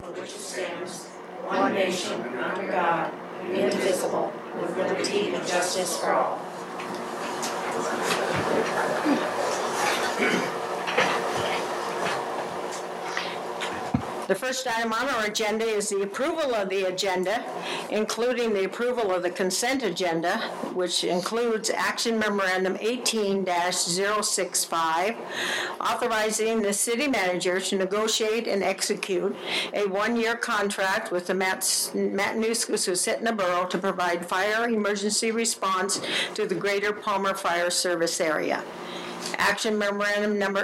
for which it stands, one nation, under God, indivisible, with liberty and justice for all. The first item on our agenda is the approval of the agenda, including the approval of the consent agenda, which includes Action Memorandum 18-065, authorizing the city manager to negotiate and execute a one-year contract with the Matanuska-Susitna Borough to provide fire emergency response to the Greater Palmer Fire Service Area. Action Memorandum number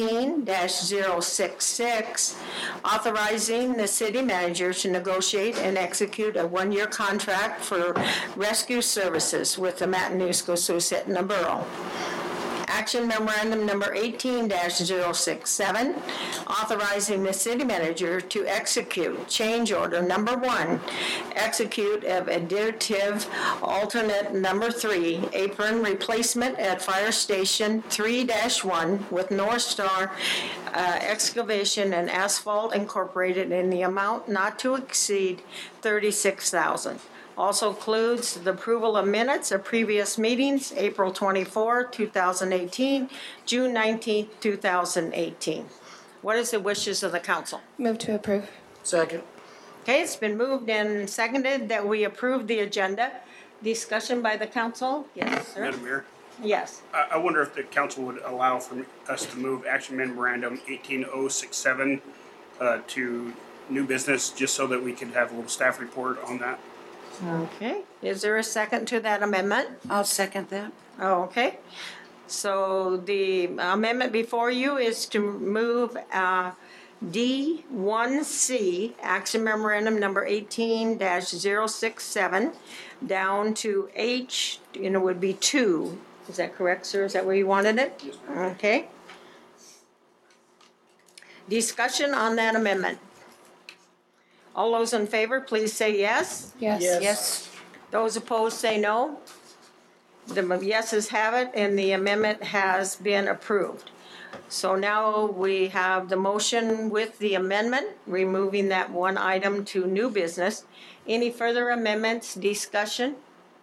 18-066, authorizing the city manager to negotiate and execute a one-year contract for rescue services with the Matanuska-Susitna Borough. Action Memorandum number 18-067, authorizing the city manager to execute change order number 1, execute of additive alternate number 3, apron replacement at Fire Station 3-1 with North Star Excavation and Asphalt Incorporated in the amount not to exceed $36,000. Also includes the approval of minutes of previous meetings, April 24, 2018, June 19, 2018. What is the wishes of the council? Move to approve. Second. Okay, it's been moved and seconded that we approve the agenda. Discussion by the council? Yes, sir. Madam Mayor, Yes. I wonder if the council would allow for us to move Action Memorandum 18067 to new business, just so that we can have a little staff report on that. Okay. Is there a second to that amendment? I'll second that. Oh, okay. So the amendment before you is to move D1C, Action Memorandum number 18-067, down to H, and it would be 2. Is that correct, sir? Is that where you wanted it? Yes, Okay. Discussion on that amendment. All those in favor, please say yes. Yes. Yes. Those opposed say no. The yeses have it, and the amendment has been approved. So now we have the motion with the amendment, removing that one item to new business. Any further amendments, discussion?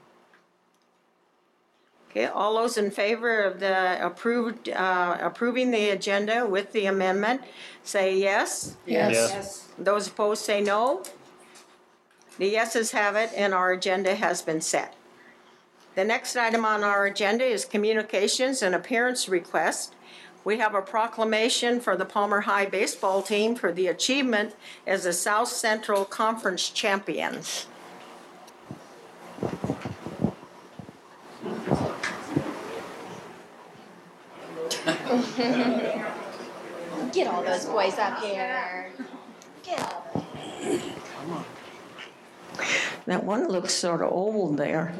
Okay, all those in favor of the approving the agenda with the amendment, say yes. Yes. Those opposed say no. The yeses have it, and our agenda has been set. The next item on our agenda is communications and appearance request. We have a proclamation for the Palmer High baseball team for the achievement as the South Central Conference champions. Get all those boys up here. Get up. That one looks sort of old there.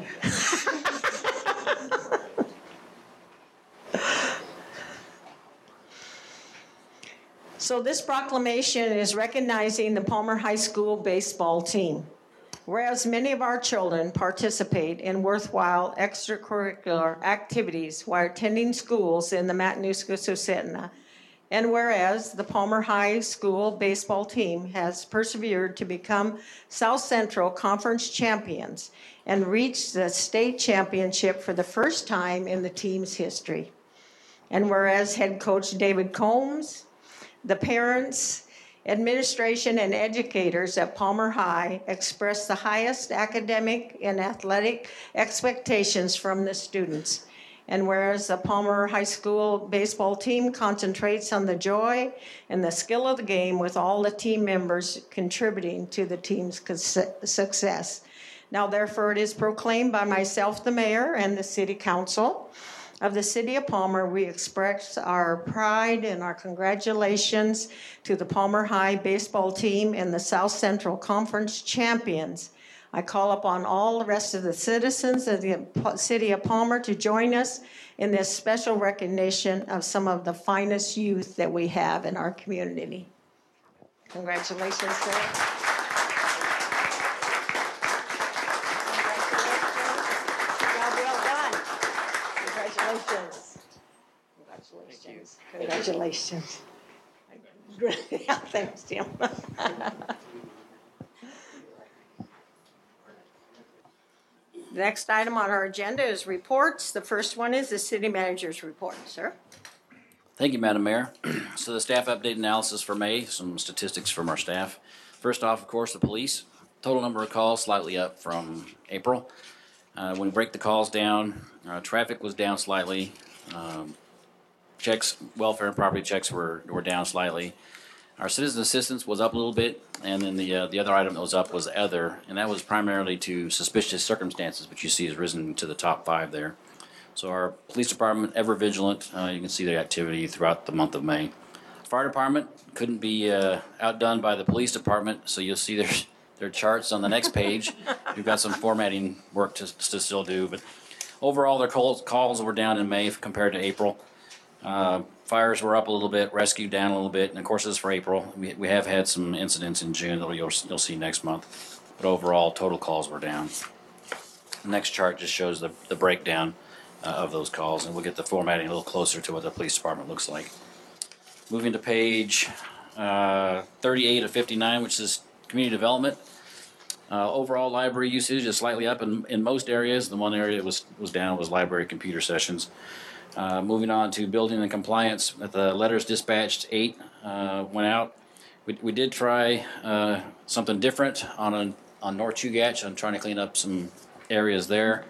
So this proclamation is recognizing the Palmer High School baseball team. Whereas many of our children participate in worthwhile extracurricular activities while attending schools in the Matanuska-Susitna, and whereas the Palmer High School baseball team has persevered to become South Central Conference champions and reached the state championship for the first time in the team's history. And whereas head coach David Combs, the parents, administration, and educators at Palmer High express the highest academic and athletic expectations from the students. And whereas the Palmer High School baseball team concentrates on the joy and the skill of the game, with all the team members contributing to the team's success. Now, therefore, it is proclaimed by myself, the mayor, and the city council of the city of Palmer, we express our pride and our congratulations to the Palmer High baseball team and the South Central Conference champions. I call upon all the rest of the citizens of the city of Palmer to join us in this special recognition of some of the finest youth that we have in our community. Congratulations, sir. Congratulations. Congratulations. Yeah, thanks, Tim. The next item on our agenda is reports. The first one is the city manager's report, sir. Thank you, Madam Mayor. So the staff update analysis for May, some statistics from our staff. First off, of course, the police. Total number of calls slightly up from April. When we break the calls down, traffic was down slightly. Checks, welfare and property checks were down slightly. Our citizen assistance was up a little bit, and then the other item that was up was other, and that was primarily to suspicious circumstances, which you see has risen to the top 5 there. So our police department, ever vigilant. You can see the activity throughout the month of May. Fire department couldn't be outdone by the police department, so you'll see their charts on the next page. We've got some formatting work to still do, but overall their calls were down in May compared to April. Fires were up a little bit, rescue down a little bit, and of course this is for April. We have had some incidents in June that you'll see next month, but overall total calls were down. The next chart just shows the breakdown of those calls, and we'll get the formatting a little closer to what the police department looks like. Moving to page 38 of 59, which is community development. Overall library usage is slightly up in most areas. The one area that was down was library computer sessions. Moving on to building and compliance, at the letters dispatched, 8 went out. We did try something different on North Chugach. I'm trying to clean up some areas there.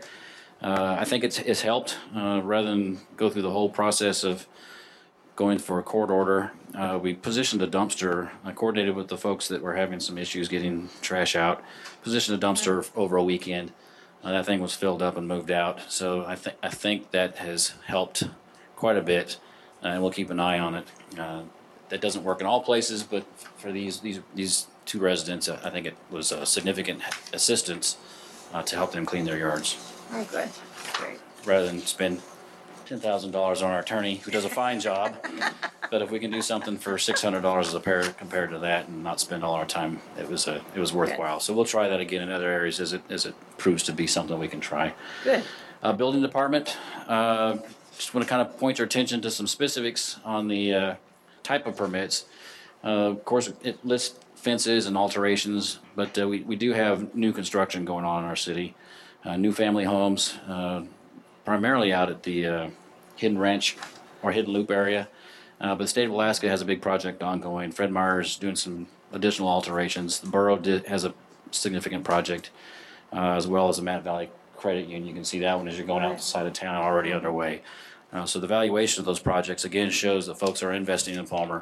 I think it's helped rather than go through the whole process of going for a court order. We positioned a dumpster. I coordinated with the folks that were having some issues getting trash out. Positioned a dumpster over a weekend. That thing was filled up and moved out. So I think that has helped quite a bit, and we'll keep an eye on it. That doesn't work in all places, but for these 2 residents, I think it was a significant assistance to help them clean their yards. Oh, good. Great. Rather than spend $10,000 on our attorney, who does a fine job. But if we can do something for $600 as a pair compared to that and not spend all our time, it was worthwhile. So we'll try that again in other areas as it proves to be something we can try. Good. Building department, just want to kind of point your attention to some specifics on the type of permits. Of course, it lists fences and alterations, but we do have new construction going on in our city. New family homes, primarily out at the Hidden Ranch or Hidden Loop area. But the state of Alaska has a big project ongoing. Fred Meyer's doing some additional alterations. The borough has a significant project, as well as the Matt Valley Credit Union. You can see that one as you're going outside of town, already underway. So the valuation of those projects, again, shows that folks are investing in Palmer.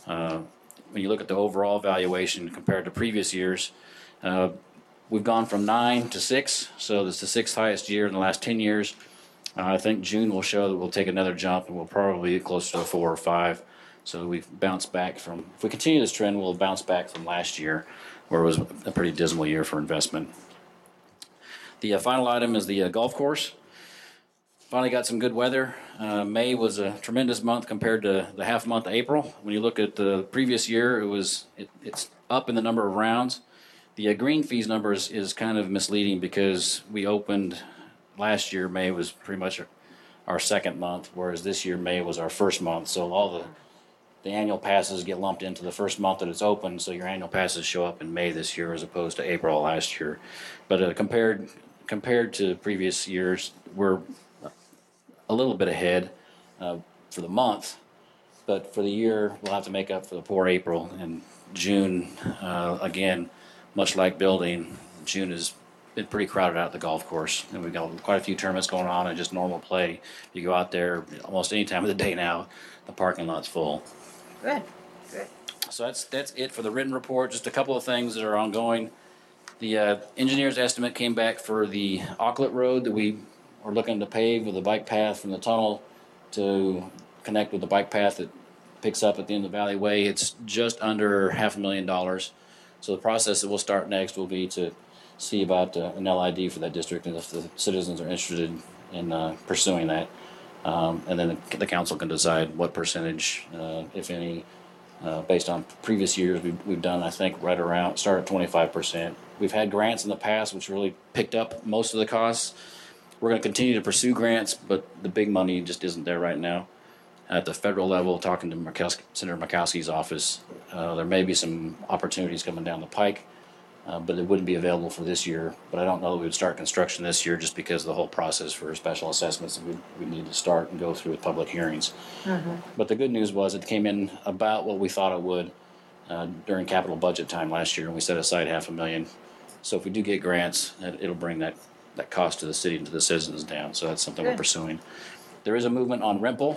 When you look at the overall valuation compared to previous years, we've gone from 9 to 6, so it's the 6th highest year in the last 10 years. I think June will show that we'll take another jump, and we'll probably be closer to 4 or 5. So we've bounced back from, if we continue this trend, we'll bounce back from last year, where it was a pretty dismal year for investment. The final item is the golf course. Finally got some good weather. May was a tremendous month compared to the half month of April. When you look at the previous year, it's up in the number of rounds. The green fees number is kind of misleading because we opened last year. May was pretty much our second month, whereas this year May was our first month. So all the annual passes get lumped into the first month that it's open. So your annual passes show up in May this year as opposed to April last year. But compared to previous years, we're a little bit ahead for the month, but for the year we'll have to make up for the poor April. And June, again, much like building, June has been pretty crowded out at the golf course, and we've got quite a few tournaments going on and just normal play. You go out there almost any time of the day now, the parking lot's full. Good. So that's it for the written report. Just a couple of things that are ongoing. The engineer's estimate came back for the Aucklet Road that we are looking to pave with a bike path from the tunnel to connect with the bike path that picks up at the end of the Valley Way. It's just under $500,000. So the process that we'll start next will be to see about an LID for that district, and if the citizens are interested in pursuing that. And then the council can decide what percentage, if any, based on previous years we've done, I think, right around, start at 25%. We've had grants in the past which really picked up most of the costs. We're going to continue to pursue grants, but the big money just isn't there right now. At the federal level, talking to Senator Murkowski's office, there may be some opportunities coming down the pike, but it wouldn't be available for this year. But I don't know that we would start construction this year just because of the whole process for special assessments we need to start and go through with public hearings. But the good news was it came in about what we thought it would during capital budget time last year, and we set aside $500,000. So if we do get grants, it'll bring that cost to the city and to the citizens down. So that's something we're pursuing. There is a movement on Rempel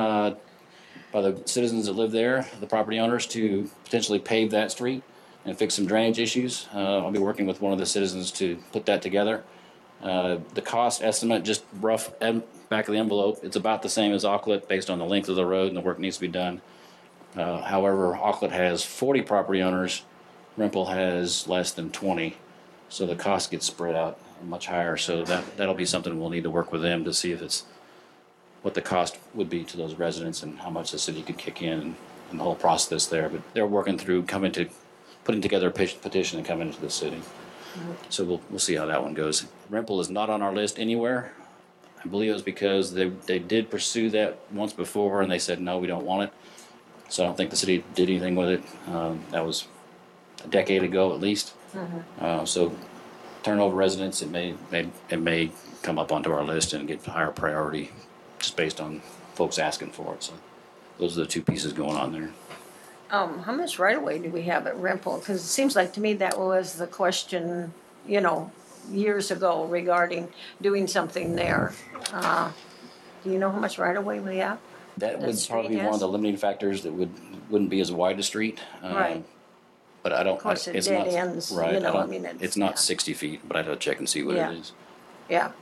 by the citizens that live there, the property owners, to potentially pave that street and fix some drainage issues. I'll be working with one of the citizens to put that together. The cost estimate, just rough back of the envelope, it's about the same as Auckland based on the length of the road and the work needs to be done. However, Auckland has 40 property owners, Rempel has less than 20, so the cost gets spread out much higher. So that'll be something we'll need to work with them to see if it's what the cost would be to those residents and how much the city could kick in and the whole process there. But they're working through putting together a petition and coming into the city. So we'll see how that one goes. Rempel is not on our list anywhere. I believe it was because they did pursue that once before and they said, no, we don't want it. So I don't think the city did anything with it. That was a decade ago at least. So turnover residents, it may come up onto our list and get higher priority just based on folks asking for it. So those are the two pieces going on there. How much right-of-way do we have at Rempel? Because it seems like to me that was the question, years ago regarding doing something there. Do you know how much right-of-way we have? That would probably be one of the limiting factors that wouldn't be as wide a street. Right. But I don't. Of course, it's dead not ends, right. It's not yeah. 60 feet, but I'd have to check and see what Yeah. it is. Yeah,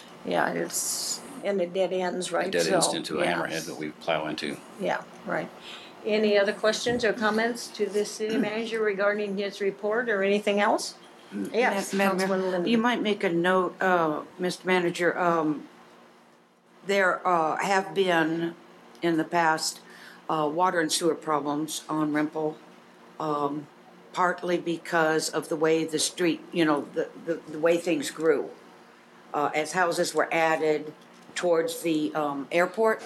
it's in the dead ends, right? Dead ends into a yeah. hammerhead that we plow into. Yeah, right. Any other questions or comments to the city manager regarding his report or anything else? Yes, Madam Councilman Mayor, Linda. you might make a note, Mr. Manager, there have been in the past water and sewer problems on Rempel, partly because of the way the street, the way things grew. As houses were added towards the airport,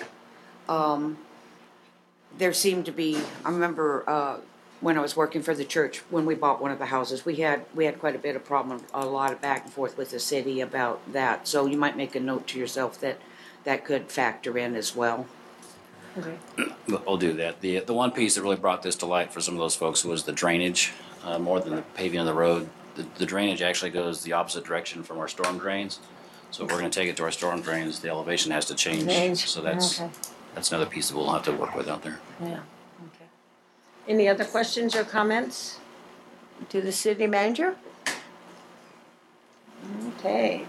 there seemed to be, I remember when I was working for the church, when we bought one of the houses, we had quite a bit of problem, a lot of back and forth with the city about that. So you might make a note to yourself that could factor in as well. Okay. I'll do that. The one piece that really brought this to light for some of those folks was the drainage, more than the paving on the road. The drainage actually goes the opposite direction from our storm drains. So if we're going to take it to our storm drains, the elevation has to change. So that's another piece that we'll have to work with out there. Yeah, okay. Any other questions or comments to the city manager? Okay.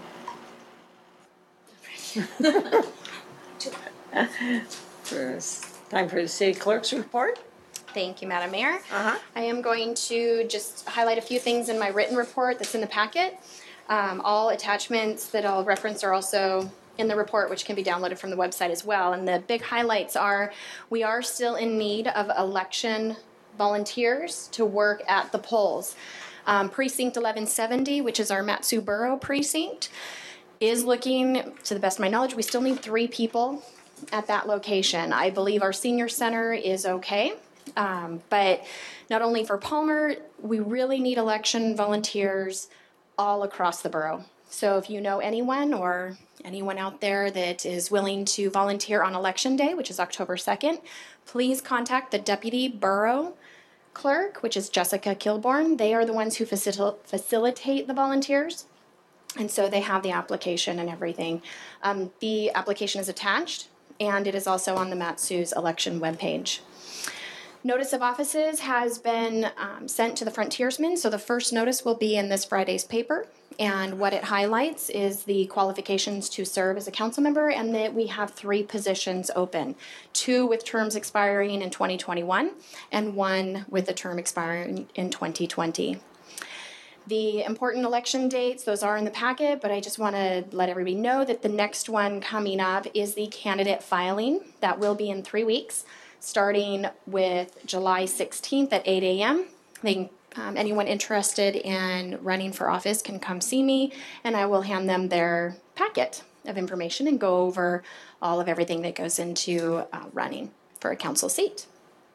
Time for the city clerk's report. Thank you, Madam Mayor. Uh-huh. I am going to just highlight a few things in my written report that's in the packet. All attachments that I'll reference are also in the report, which can be downloaded from the website as well. And the big highlights are we are still in need of election volunteers to work at the polls. Precinct 1170, which is our Matsu Borough precinct, is looking, to the best of my knowledge, we still need 3 people at that location. I believe our senior center is okay. But not only for Palmer, we really need election volunteers all across the borough. So if you know anyone or anyone out there that is willing to volunteer on election day, which is October 2nd, please contact the deputy borough clerk, which is Jessica Kilborn. They are the ones who facilitate the volunteers. And so they have the application and everything. The application is attached, and it is also on the Matsu's election webpage. Notice of offices has been sent to the frontiersmen, so the first notice will be in this Friday's paper. And what it highlights is the qualifications to serve as a council member, and that we have 3 positions open, 2 with terms expiring in 2021, and 1 with a term expiring in 2020. The important election dates, those are in the packet, but I just want to let everybody know that the next one coming up is the candidate filing. That will be in 3 weeks, starting with July 16th at 8 a.m. Anyone interested in running for office can come see me, and I will hand them their packet of information and go over all of everything that goes into running for a council seat.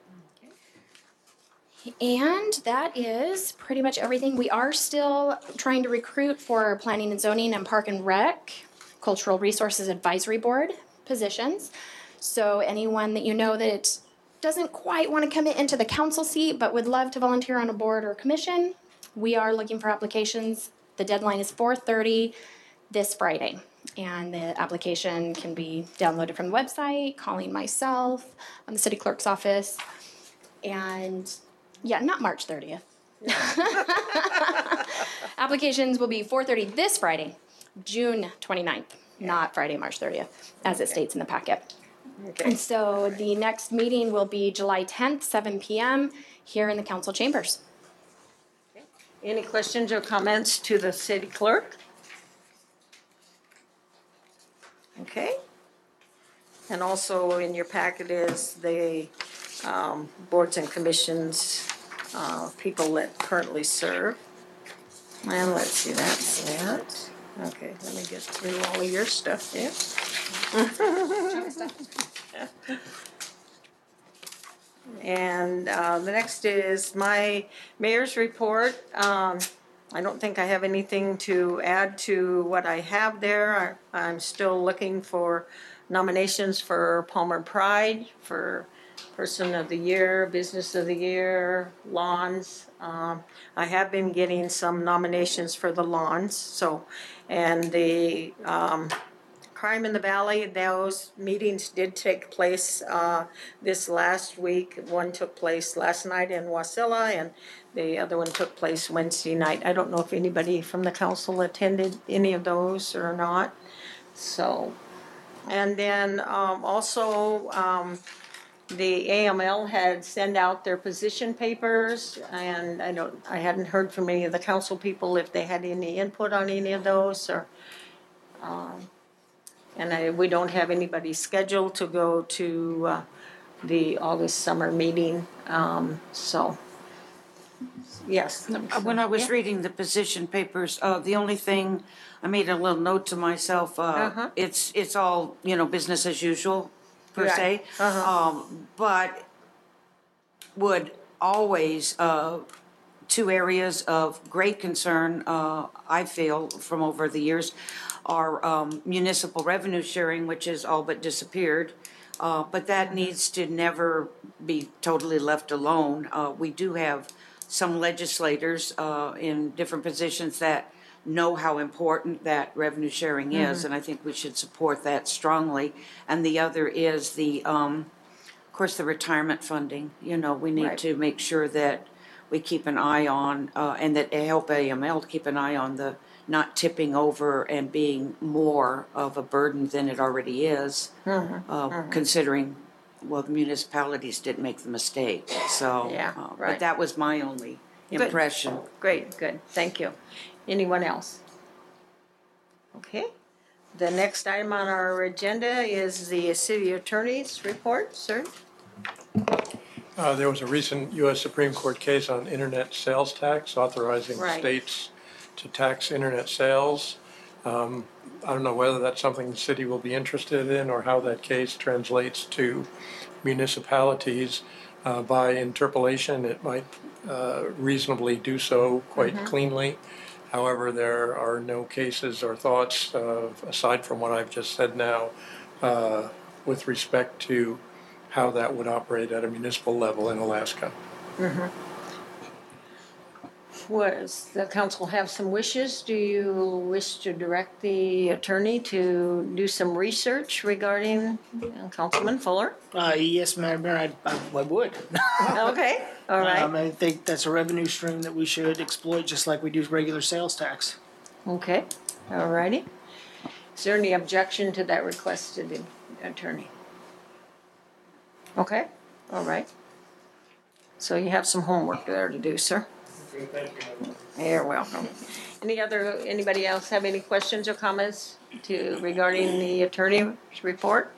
And that is pretty much everything. We are still trying to recruit for planning and zoning and park and rec, cultural resources advisory board positions. So anyone that you know that doesn't quite want to commit into the council seat but would love to volunteer on a board or commission, we are looking for applications. The deadline is 4:30 this Friday. And the application can be downloaded from the website, calling myself, the city clerk's office. And yeah, not March 30th. Applications will be 4:30 this Friday, June 29th, not Friday, March 30th, as it states in the packet. Okay. And so the next meeting will be July 10th, 7 p.m. here in the council chambers. Any questions or comments to the city clerk? Okay. And also in your packet is the boards and commissions, people that currently serve. And let's see, that's that. Okay, let me get through all of your stuff here. And the next is my mayor's report. I don't think I have anything to add to what I have there. I'm still looking for nominations for Palmer Pride, for Person of the Year, Business of the Year, Lawns. I have been getting some nominations for the lawns, so, and the Crime in the Valley, those meetings did take place this last week. One took place last night in Wasilla, and the other one took place Wednesday night. I don't know if anybody from the council attended any of those or not. So, and then also the AML had sent out their position papers, and I hadn't heard from any of the council people if they had any input on any of those, or and we don't have anybody scheduled to go to the August summer meeting. So, yes. When I was reading the position papers, the only thing, I made a little note to myself, it's all, business as usual, per Right. se. But would always, two areas of great concern, I feel, from over the years, are municipal revenue sharing, which has all but disappeared. But that needs to never be totally left alone. We do have some legislators in different positions that know how important that revenue sharing is, and I think we should support that strongly. And the other is of course, the retirement funding. We need Right. to make sure that we keep an eye on, and that help AML to keep an eye on the not tipping over and being more of a burden than it already is, considering, well, the municipalities didn't make the mistake. So, Yeah, but right. that was my only impression. Great, good, thank you. Anyone else? Okay. The next item on our agenda is the city attorney's report, sir. There was a recent U.S. Supreme Court case on internet sales tax authorizing Right. states to tax internet sales. I don't know whether that's something the city will be interested in or how that case translates to municipalities. By interpolation, it might reasonably do so quite cleanly. However, there are no cases or thoughts, aside from what I've just said now, with respect to how that would operate at a municipal level in Alaska. Does the council have some wishes? Do you wish to direct the attorney to do some research regarding Councilman Fuller? Yes, Madam Mayor, I would. Okay, all right, I think that's a revenue stream that we should exploit just like we do regular sales tax. okay, all righty. Is there any objection to that requested attorney? Okay, all right. So you have some homework there to do, sir. You're welcome. Anybody else have any questions or comments regarding the attorney's report?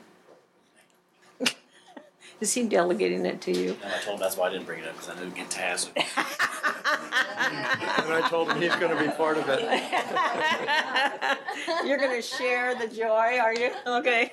Is he delegating it to you? And I told him that's why I didn't bring it up, because I knew it'd get tasked. and I told him he's going to be part of it. You're going to share the joy, are you? Okay.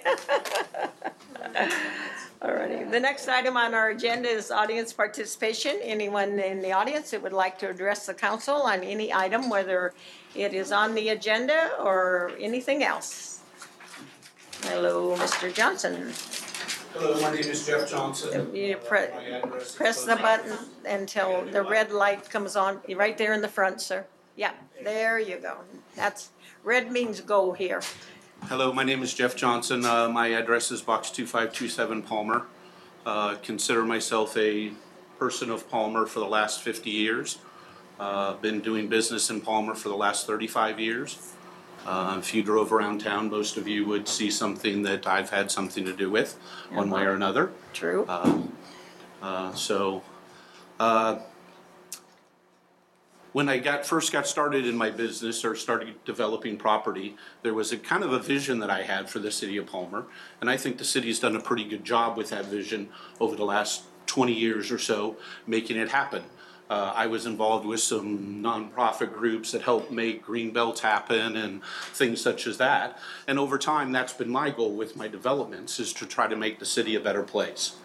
Alrighty. The next item on our agenda is audience participation. Anyone in the audience that would like to address the council on any item, whether it is on the agenda or anything else? Hello, Mr. Johnson. Hello, my name is Jeff Johnson. You My address is press the button until the red light comes on, right there in the front, sir. Yeah, there you go. That's, red means go here. Hello, my name is Jeff Johnson. My address is Box 2527 Palmer. Consider myself a person of Palmer for the last 50 years. Been doing business in Palmer for the last 35 years. If you drove around town, most of you would see something that I've had something to do with, one way or another. True. When I first got started in my business or started developing property, there was a kind of a vision that I had for the city of Palmer. And I think the city's done a pretty good job with that vision over the last 20 years or so, making it happen. I was involved with some nonprofit groups that helped make green belts happen and things such as that. And over time, that's been my goal with my developments, is to try to make the city a better place.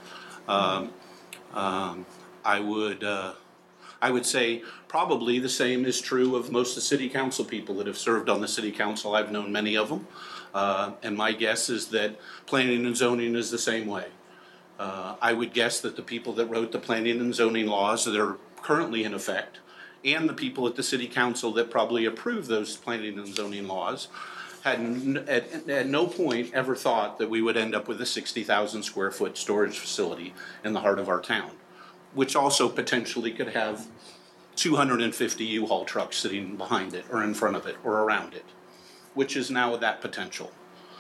I would say probably the same is true of most of the city council people that have served on the city council. I've known many of them. And my guess is that planning and zoning is the same way. I would guess that the people that wrote the planning and zoning laws that are currently in effect, and the people at the city council that probably approve those planning and zoning laws, had at no point ever thought that we would end up with a 60,000 square foot storage facility in the heart of our town, which also potentially could have 250 U-Haul trucks sitting behind it or in front of it or around it, which is now that potential.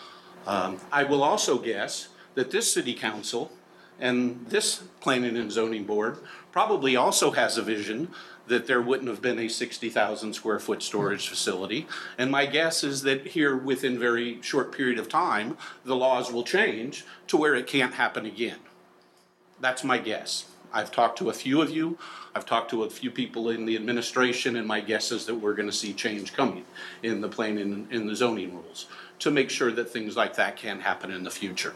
I will also guess that this city council and this planning and zoning board probably also has a vision that there wouldn't have been a 60,000 square foot storage facility. And my guess is that here within very short period of time, the laws will change to where it can't happen again. That's my guess. I've talked to a few of you. I've talked to a few people in the administration, and my guess is that we're going to see change coming in the planning and in the zoning rules to make sure that things like that can happen in the future.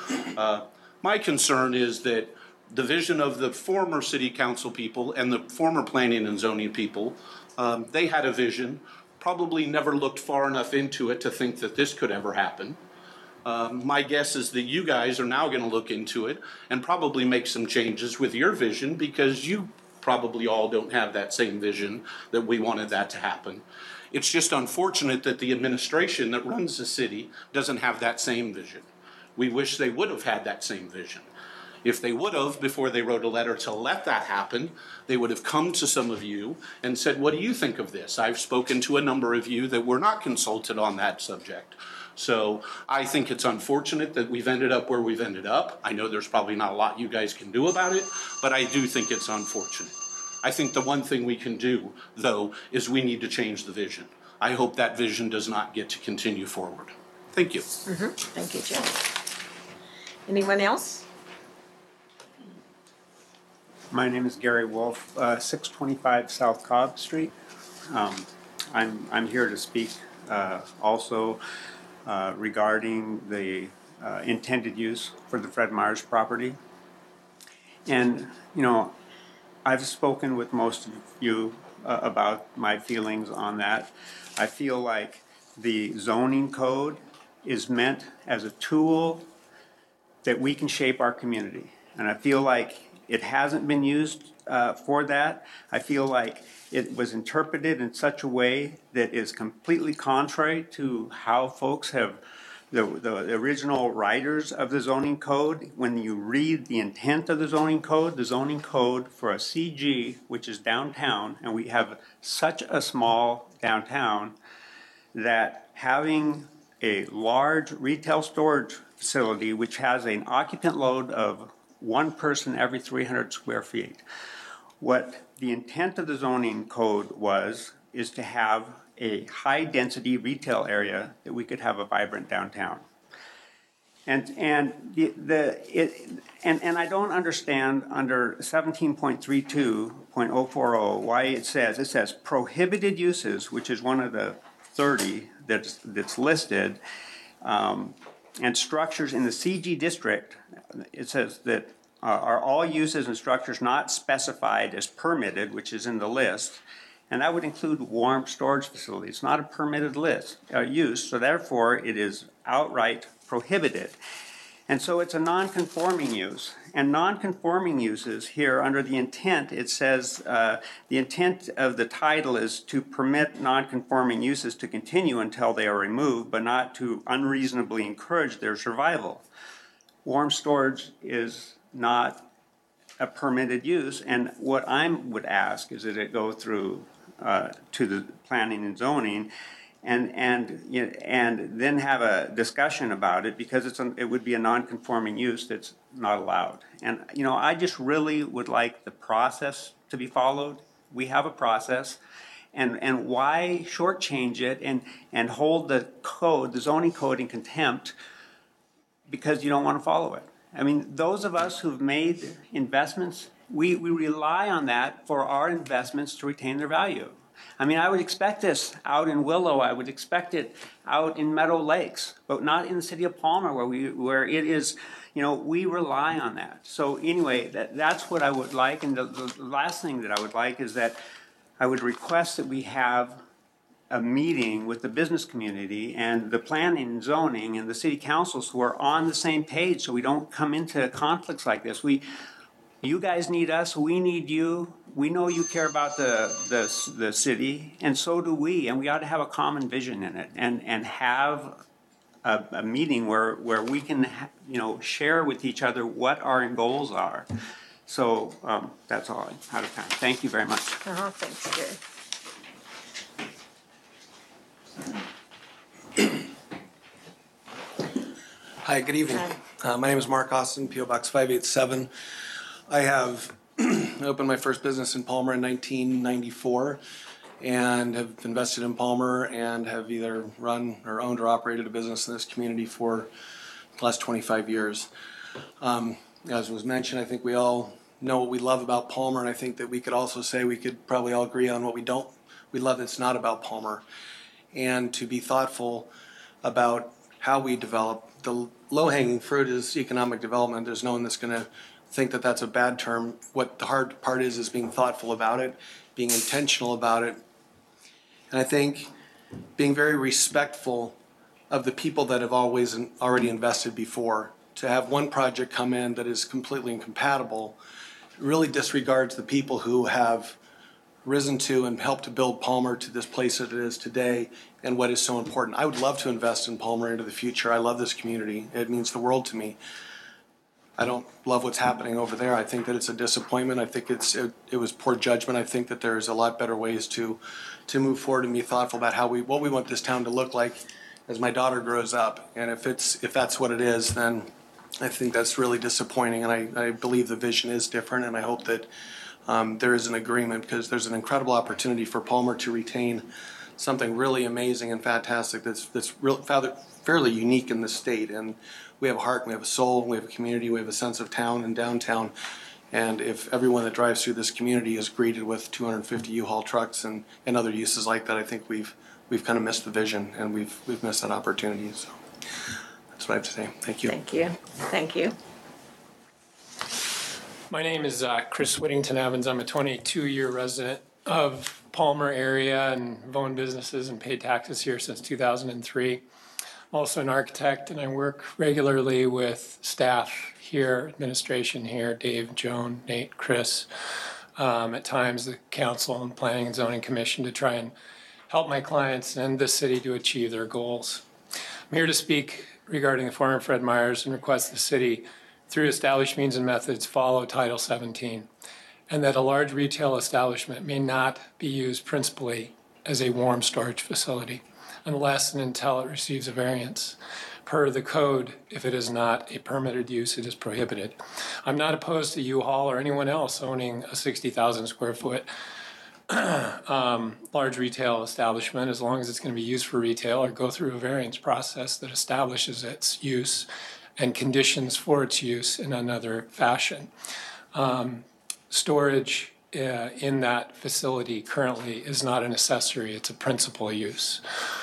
My concern is that the vision of the former city council people and the former planning and zoning people, they had a vision, probably never looked far enough into it to think that this could ever happen. My guess is that you guys are now going to look into it and probably make some changes with your vision, because you probably all don't have that same vision that we wanted that to happen. It's just unfortunate that the administration that runs the city doesn't have that same vision. We wish they would have had that same vision. If they would have, before they wrote a letter to let that happen, they would have come to some of you and said, what do you think of this? I've spoken to a number of you that were not consulted on that subject. So I think it's unfortunate that we've ended up where we've ended up. I know there's probably not a lot you guys can do about it, but I do think it's unfortunate. I think the one thing we can do, though, is we need to change the vision. I hope that vision does not get to continue forward. Thank you. Thank you, Jeff. Anyone else? My name is Gary Wolf, 625 South Cobb Street. I'm here to speak also regarding the intended use for the Fred Meyers property. And, you know, I've spoken with most of you about my feelings on that. I feel like the zoning code is meant as a tool that we can shape our community. And I feel like it hasn't been used for that. I feel like it was interpreted in such a way that is completely contrary to how folks have, the original writers of the zoning code. When you read the intent of the zoning code for a CG, which is downtown, and we have such a small downtown, that having a large retail storage facility which has an occupant load of one person every 300 square feet. What the intent of the zoning code is to have a high density retail area that we could have a vibrant downtown. And I don't understand under 17.32.040 why it says prohibited uses, which is one of the 30 that's listed, and structures in the CG district. It says that are all uses and structures not specified as permitted, which is in the list, and that would include warm storage facilities. It's not a permitted use, so therefore it is outright prohibited. And so it's a non-conforming use. And non-conforming uses here under the intent, it says the intent of the title is to permit non-conforming uses to continue until they are removed, but not to unreasonably encourage their survival. Warm storage is not a permitted use, and what I would ask is that it go through to the planning and zoning, and then have a discussion about it, because it would be a non-conforming use that's not allowed. And I just really would like the process to be followed. We have a process, and why shortchange it and hold the zoning code in contempt because you don't want to follow it? I mean, those of us who've made investments, we rely on that for our investments to retain their value. I mean, I would expect this out in Willow. I would expect it out in Meadow Lakes, but not in the city of Palmer, where it is. We rely on that. So anyway, that's what I would like. And the last thing that I would like is that I would request that we have a meeting with the business community and the planning and zoning and the city councils who are on the same page, so we don't come into conflicts like this. You guys need us. We need you. We know you care about the city, and so do we. And we ought to have a common vision in it, and have a meeting where we can share with each other what our goals are. So that's all I have time. Thank you very much. Thanks, Gary. Hi, good evening. My name is Mark Austin, P.O. Box 587. I have opened my first business in Palmer in 1994 and have invested in Palmer and have either run or owned or operated a business in this community for the last 25 years. As was mentioned, I think we all know what we love about Palmer, and I think that we could also say we could probably all agree on what we love that's not about Palmer, and to be thoughtful about how we develop. The low-hanging fruit is economic development. There's no one that's going to think that that's a bad term. What the hard part is being thoughtful about it, being intentional about it, and I think being very respectful of the people that have already invested before. To have one project come in that is completely incompatible really disregards the people who have risen to and helped to build Palmer to this place that it is today and what is so important. I would love to invest in Palmer into the future. I love this community. It means the world to me. I don't love what's happening over there. I think that it's a disappointment. I think it was poor judgment. I think that there's a lot better ways to move forward and be thoughtful about what we want this town to look like as my daughter grows up. And if that's what it is, then I think that's really disappointing. And I believe the vision is different, and I hope that there is an agreement, because there's an incredible opportunity for Palmer to retain something really amazing and fantastic that's fairly unique in the state. And we have a heart, we have a soul, we have a community, we have a sense of town and downtown. And if everyone that drives through this community is greeted with 250 U-Haul trucks and other uses like that, I think we've kind of missed the vision, and we've missed that opportunity. So that's what I have to say. Thank you. Thank you. Thank you. My name is Chris Whittington Evans. I'm a 22-year resident of Palmer area and have owned businesses and paid taxes here since 2003. I'm also an architect, and I work regularly with staff here, administration here, Dave, Joan, Nate, Chris, at times the council and planning and zoning commission, to try and help my clients and the city to achieve their goals. I'm here to speak regarding the former Fred Meyers and request the city, through established means and methods, follow Title 17, and that a large retail establishment may not be used principally as a warm storage facility unless and until it receives a variance. Per the code, if it is not a permitted use, it is prohibited. I'm not opposed to U-Haul or anyone else owning a 60,000 square foot large retail establishment, as long as it's going to be used for retail or go through a variance process that establishes its use and conditions for its use in another fashion. Storage in that facility currently is not an accessory, it's a principal use.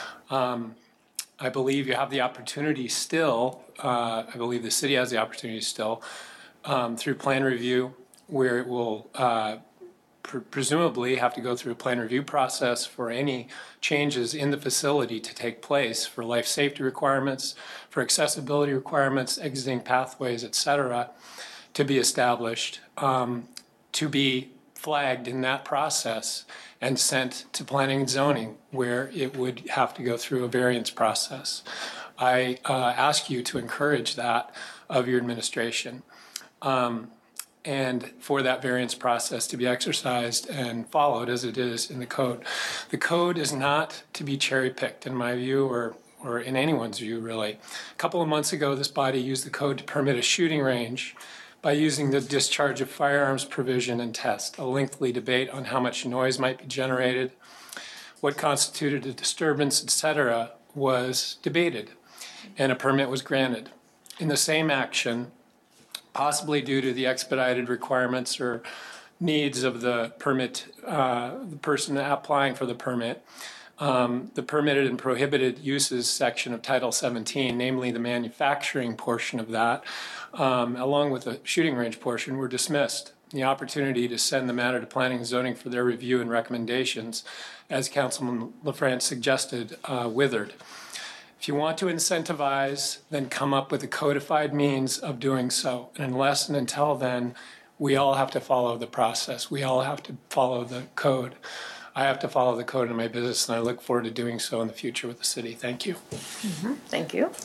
I believe you have the opportunity still, I believe the city has the opportunity still, through plan review, where it will presumably have to go through a plan review process for any changes in the facility to take place for life safety requirements, for accessibility requirements, exiting pathways, et cetera, to be established, to be flagged in that process and sent to planning and zoning, where it would have to go through a variance process. I ask you to encourage that of your administration, and for that variance process to be exercised and followed as it is in the code. The code is not to be cherry-picked, in my view, or in anyone's view, really. A couple of months ago, this body used the code to permit a shooting range by using the discharge of firearms provision and test. A lengthy debate on how much noise might be generated, what constituted a disturbance, etc., was debated, and a permit was granted. In the same action, possibly due to the expedited requirements or needs of the permit, the person applying for the permit, the permitted and prohibited uses section of Title 17, namely the manufacturing portion of that, along with the shooting range portion, were dismissed. The opportunity to send the matter to planning and zoning for their review and recommendations, as Councilman LaFrance suggested, withered. If you want to incentivize, then come up with a codified means of doing so. And unless and until then, we all have to follow the process. We all have to follow the code. I have to follow the code in my business, and I look forward to doing so in the future with the city. Thank you. Mm-hmm. Thank you.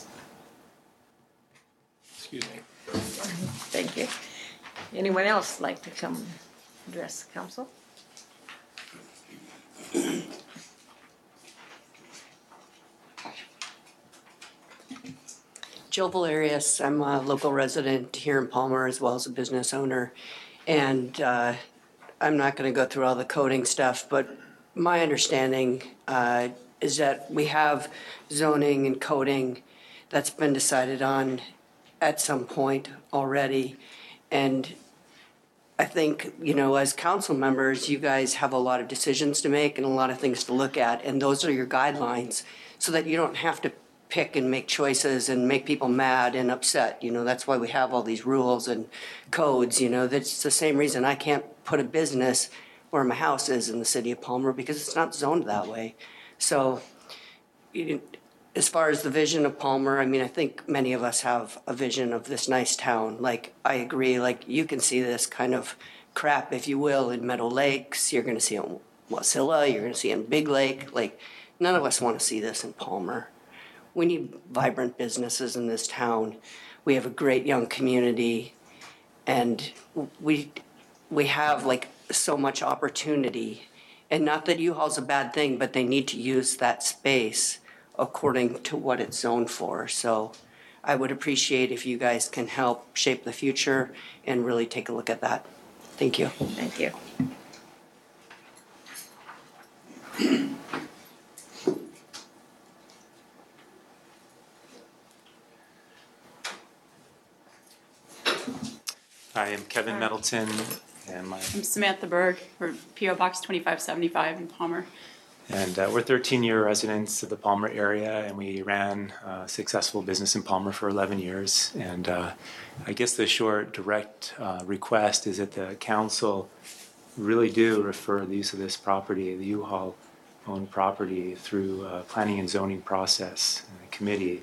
Excuse me. Thank you. Anyone else like to come address the council? Jill Valerius. I'm a local resident here in Palmer as well as a business owner. And I'm not going to go through all the coding stuff, but my understanding is that we have zoning and coding that's been decided on at some point already. And I think, you know, as council members, you guys have a lot of decisions to make and a lot of things to look at. And those are your guidelines so that you don't have to pick and make choices and make people mad and upset. You know, that's why we have all these rules and codes. You know, that's the same reason I can't put a business where my house is in the city of Palmer because it's not zoned that way. So as far as the vision of Palmer, I mean, I think many of us have a vision of this nice town. Like, I agree, like, you can see this kind of crap, if you will, in Meadow Lakes. You're going to see it in Wasilla. You're going to see it in Big Lake. Like, none of us want to see this in Palmer. We need vibrant businesses in this town. We have a great young community, and we have like so much opportunity. And not that U-Haul's a bad thing, but they need to use that space according to what it's zoned for. So I would appreciate if you guys can help shape the future and really take a look at that. Thank you. Thank you. I am Kevin Middleton, and I'm Samantha Berg. We're P.O. Box 2575 in Palmer. And we're 13-year residents of the Palmer area, and we ran a successful business in Palmer for 11 years. And I guess the short, direct request is that the council really do refer the use of this property, the U-Haul owned property, through planning and zoning process committee.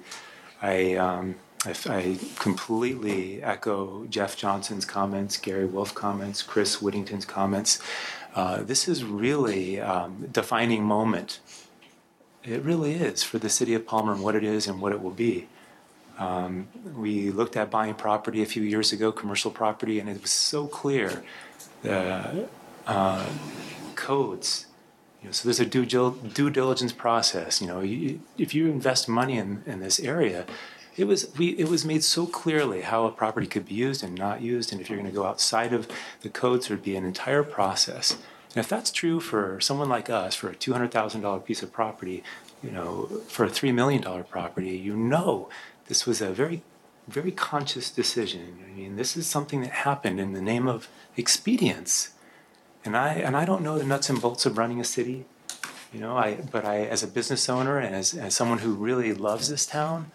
I completely echo Jeff Johnson's comments, Gary Wolf comments, Chris Whittington's comments. This is really a defining moment. It really is for the city of Palmer and what it is and what it will be. We looked at buying property a few years ago, commercial property, and it was so clear. The codes, so there's a due diligence process. If you invest money in this area, it was made so clearly how a property could be used and not used, and if you're going to go outside of the codes, there'd be an entire process. And if that's true for someone like us, for a $200,000 piece of property, for a $3 million property, this was a very very conscious decision. I mean, this is something that happened in the name of expedience. And I don't know the nuts and bolts of running a city, you know, but as a business owner and as someone who really loves this town,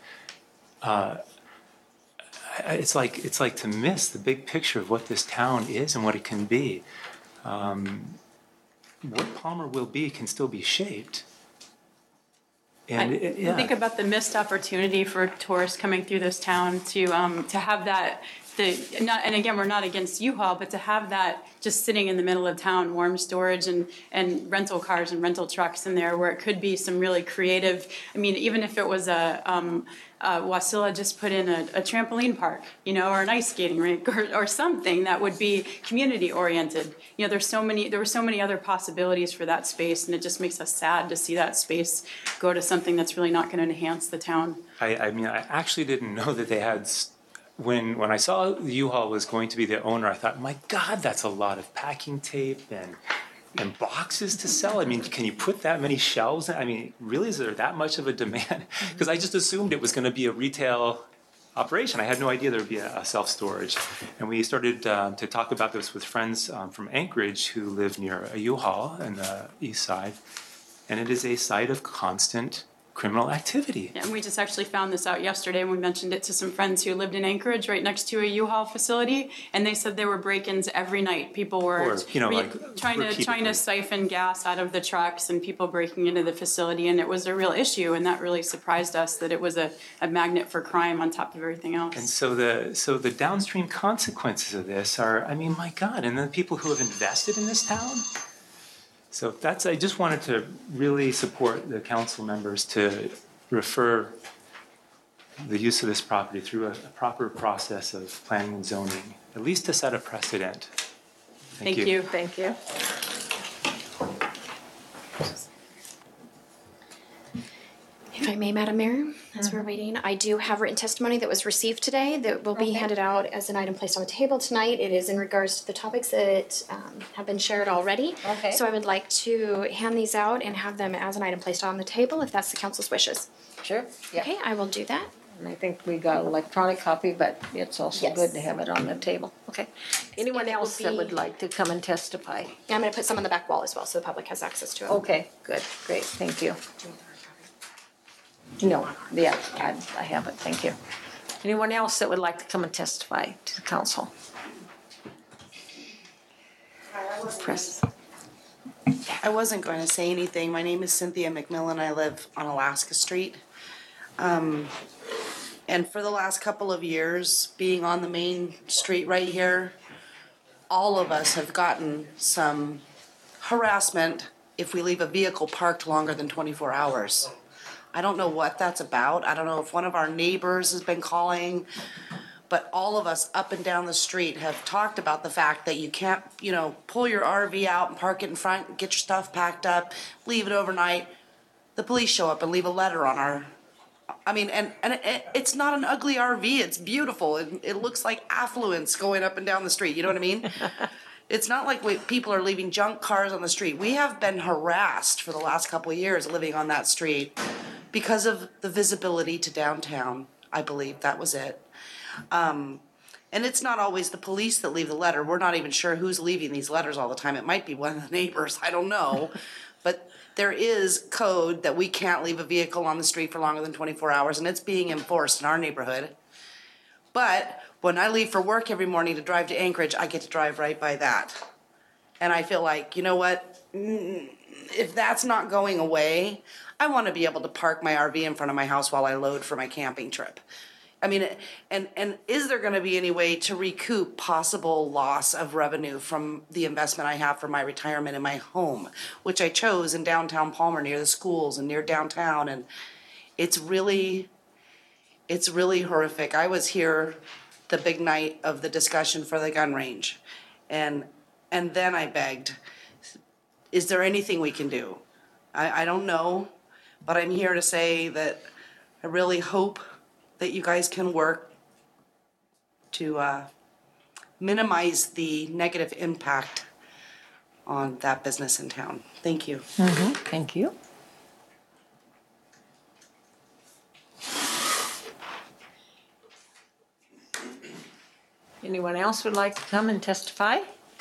it's like to miss the big picture of what this town is and what it can be. What Palmer will be can still be shaped. And I think about the missed opportunity for tourists coming through this town to have that. And again, we're not against U-Haul, but to have that just sitting in the middle of town, warm storage and rental cars and rental trucks in there, where it could be some really creative. I mean, even if it was Wasilla just put in a trampoline park, you know, or an ice skating rink, or something that would be community oriented. You know, there were so many other possibilities for that space, and it just makes us sad to see that space go to something that's really not going to enhance the town. I mean, I actually didn't know that they had. When I saw U-Haul was going to be the owner, I thought, my God, that's a lot of packing tape and boxes to sell. I mean, can you put that many shelves in? I mean, really, is there that much of a demand? Because I just assumed it was going to be a retail operation. I had no idea there would be a self-storage. And we started to talk about this with friends from Anchorage who live near a U-Haul on the east side. And it is a site of constant criminal activity. Yeah, and we just actually found this out yesterday, and we mentioned it to some friends who lived in Anchorage right next to a U-Haul facility, and they said there were break-ins every night. People were trying to siphon gas out of the trucks, and people breaking into the facility, and it was a real issue, and that really surprised us that it was a magnet for crime on top of everything else. And so the downstream consequences of this are, I mean, my God, and the people who have invested in this town. So I just wanted to really support the council members to refer the use of this property through a proper process of planning and zoning, at least to set a precedent. Thank you. Thank you. If I may, Madam Mayor, as we're waiting, I do have written testimony that was received today that will be handed out as an item placed on the table tonight. It is in regards to the topics that have been shared already. Okay. So I would like to hand these out and have them as an item placed on the table if that's the council's wishes. Sure. Yeah. Okay, I will do that. And I think we got an electronic copy, but it's also Yes. good to have it on the table. Okay. Anyone And it will else that be- would like to come and testify? And I'm going to put some on the back wall as well so the public has access to it. Okay, good, great, thank you. No, yeah, I have it, thank you. Anyone else that would like to come and testify to the council? Press. I wasn't going to say anything. My name is Cynthia McMillan. I live on Alaska Street. And for the last couple of years, being on the main street right here, all of us have gotten some harassment if we leave a vehicle parked longer than 24 hours. I don't know what that's about. I don't know if one of our neighbors has been calling, but all of us up and down the street have talked about the fact that you can't, pull your RV out and park it in front, get your stuff packed up, leave it overnight. The police show up and leave a letter on our, and it's not an ugly RV. It's beautiful. It looks like affluence going up and down the street. You know what I mean? It's not like people are leaving junk cars on the street. We have been harassed for the last couple of years living on that street because of the visibility to downtown. I believe that was it. And it's not always the police that leave the letter. We're not even sure who's leaving these letters all the time. It might be one of the neighbors. I don't know. But there is code that we can't leave a vehicle on the street for longer than 24 hours, and it's being enforced in our neighborhood. But when I leave for work every morning to drive to Anchorage, I get to drive right by that. And I feel like, you know what? If that's not going away, I want to be able to park my RV in front of my house while I load for my camping trip. And is there going to be any way to recoup possible loss of revenue from the investment I have for my retirement in my home, which I chose in downtown Palmer near the schools and near downtown, and it's really horrific. I was here the big night of the discussion for the gun range, and then I begged, is there anything we can do? I don't know, but I'm here to say that I really hope that you guys can work to minimize the negative impact on that business in town. Thank you. Mm-hmm. Thank you. Anyone else would like to come and testify?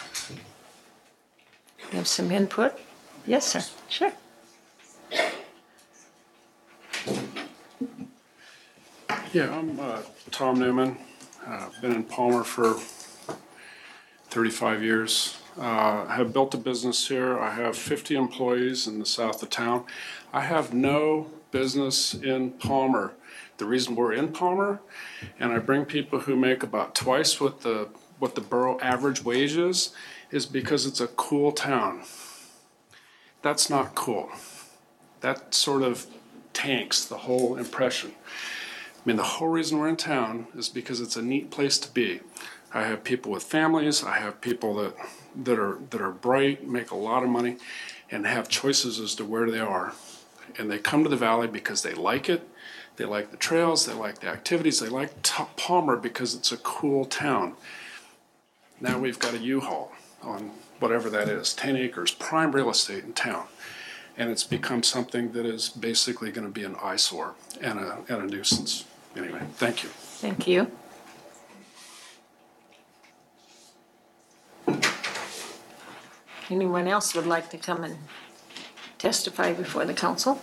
You have some input? Yes, sir. Sure. Yeah, I'm Tom Newman. Been in Palmer for 35 years. Have built a business here. I have 50 employees in the south of town. I have no business in Palmer. The reason we're in Palmer, and I bring people who make about twice what the borough average wage is because it's a cool town. That's not cool. That sort of tanks the whole impression. I mean, the whole reason we're in town is because it's a neat place to be. I have people with families. I have people that are bright, make a lot of money, and have choices as to where they are. And they come to the valley because they like it. They like the trails. They like the activities. They like Palmer because it's a cool town. Now we've got a U-Haul on whatever that is, 10 acres, prime real estate in town. And it's become something that is basically going to be an eyesore and a nuisance. Anyway, thank you. Thank you. Anyone else would like to come and testify before the council?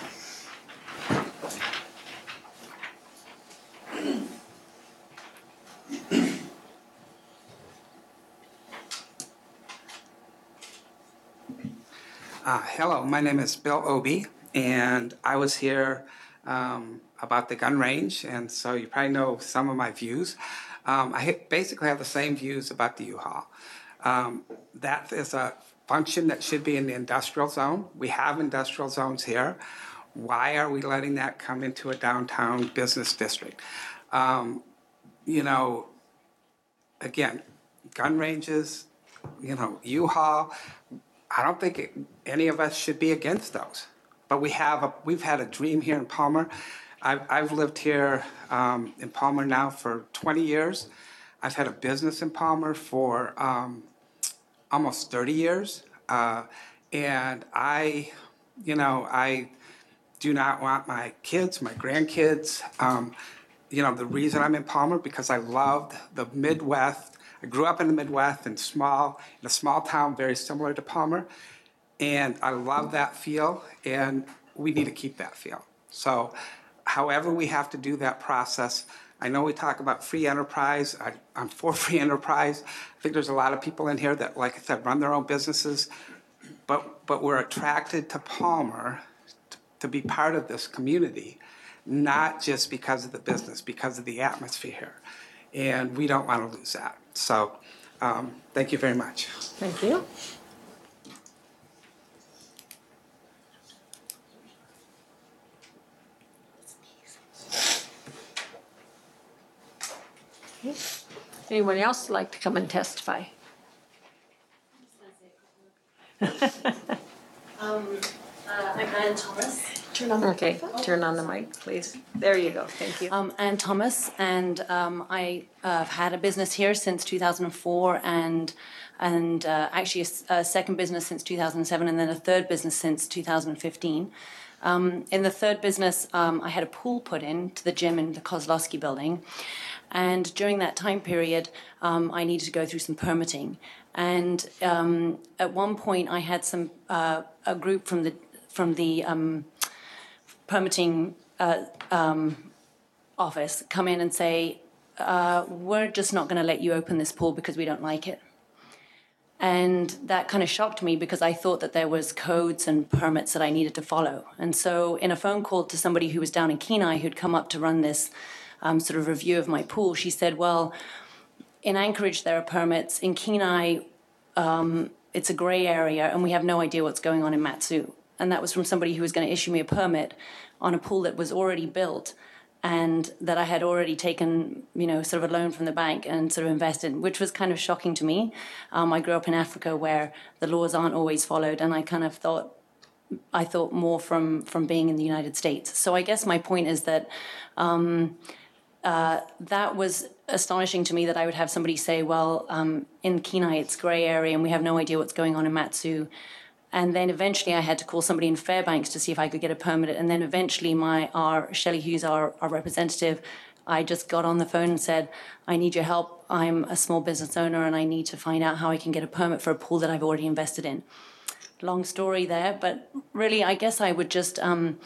Hello, my name is Bill Obie, and I was here about the gun range, and so you probably know some of my views. I basically have the same views about the U-Haul. That is a function that should be in the industrial zone. We have industrial zones here. Why are we letting that come into a downtown business district? You know, again, gun ranges, you know, U-Haul, I don't think any of us should be against those. But we've had a dream here in Palmer. I've lived here in Palmer now for 20 years. I've had a business in Palmer for almost 30 years. And I do not want my kids, my grandkids, the reason I'm in Palmer, because I loved the Midwest. I grew up in the Midwest in a small town very similar to Palmer. And I love that feel, and we need to keep that feel. So however we have to do that process, I know we talk about free enterprise. I'm for free enterprise. I think there's a lot of people in here that, like I said, run their own businesses. But we're attracted to Palmer to be part of this community, not just because of the business, because of the atmosphere here. And we don't want to lose that. So thank you very much. Thank you. Anyone else like to come and testify? I'm Ann Thomas. Turn on the microphone. Turn on the mic, please. There you go. Thank you. Ann Thomas, and I have had a business here since 2004, and actually a second business since 2007, and then a third business since 2015. In the third business, I had a pool put in to the gym in the Kozlowski building. And during that time period, I needed to go through some permitting. And at one point, I had a group from the permitting office come in and say, "We're just not going to let you open this pool because we don't like it." And that kind of shocked me because I thought that there was codes and permits that I needed to follow. And so, in a phone call to somebody who was down in Kenai who'd come up to run this sort of review of my pool, she said, well, in Anchorage there are permits. In Kenai, it's a gray area, and we have no idea what's going on in Matsu. And that was from somebody who was going to issue me a permit on a pool that was already built and that I had already taken, sort of a loan from the bank and sort of invested, which was kind of shocking to me. I grew up in Africa where the laws aren't always followed, and I kind of thought more from being in the United States. So I guess my point is that that was astonishing to me that I would have somebody say, well, in Kenai it's gray area and we have no idea what's going on in Matsu. And then eventually I had to call somebody in Fairbanks to see if I could get a permit. And then eventually Shelley Hughes, our representative, I just got on the phone and said, I need your help. I'm a small business owner and I need to find out how I can get a permit for a pool that I've already invested in. Long story there, but really, I guess I would just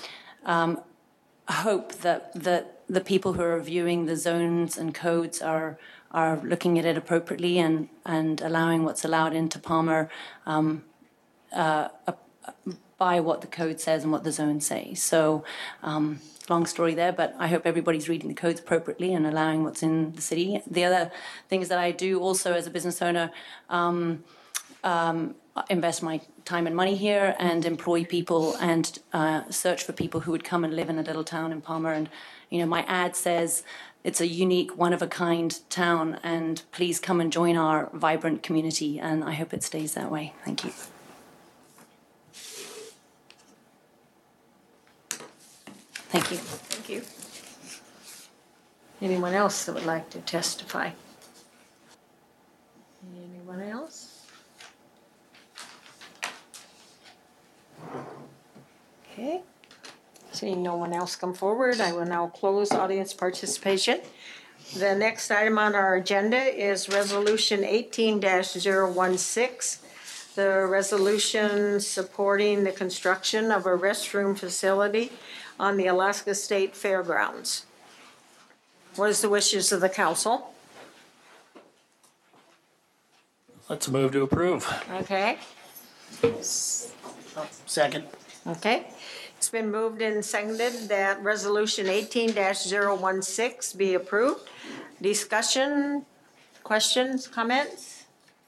hope that the people who are reviewing the zones and codes are looking at it appropriately and allowing what's allowed into Palmer by what the code says and what the zones say. So long story there, but I hope everybody's reading the codes appropriately and allowing what's in the city. The other things that I do also as a business owner, invest my time and money here and employ people and search for people who would come and live in a little town in Palmer. And, you know, my ad says it's a unique, one-of-a-kind town, and please come and join our vibrant community, and I hope it stays that way. Thank you. Thank you. Thank you. Anyone else that would like to testify? Anyone else? Okay. Seeing no one else come forward, I will now close audience participation. The next item on our agenda is Resolution 18-016, the resolution supporting the construction of a restroom facility on the Alaska State Fairgrounds. What is the wishes of the council? Let's move to approve. Okay. Second. Okay. It's been moved and seconded that Resolution 18-016 be approved. Discussion, questions, comments?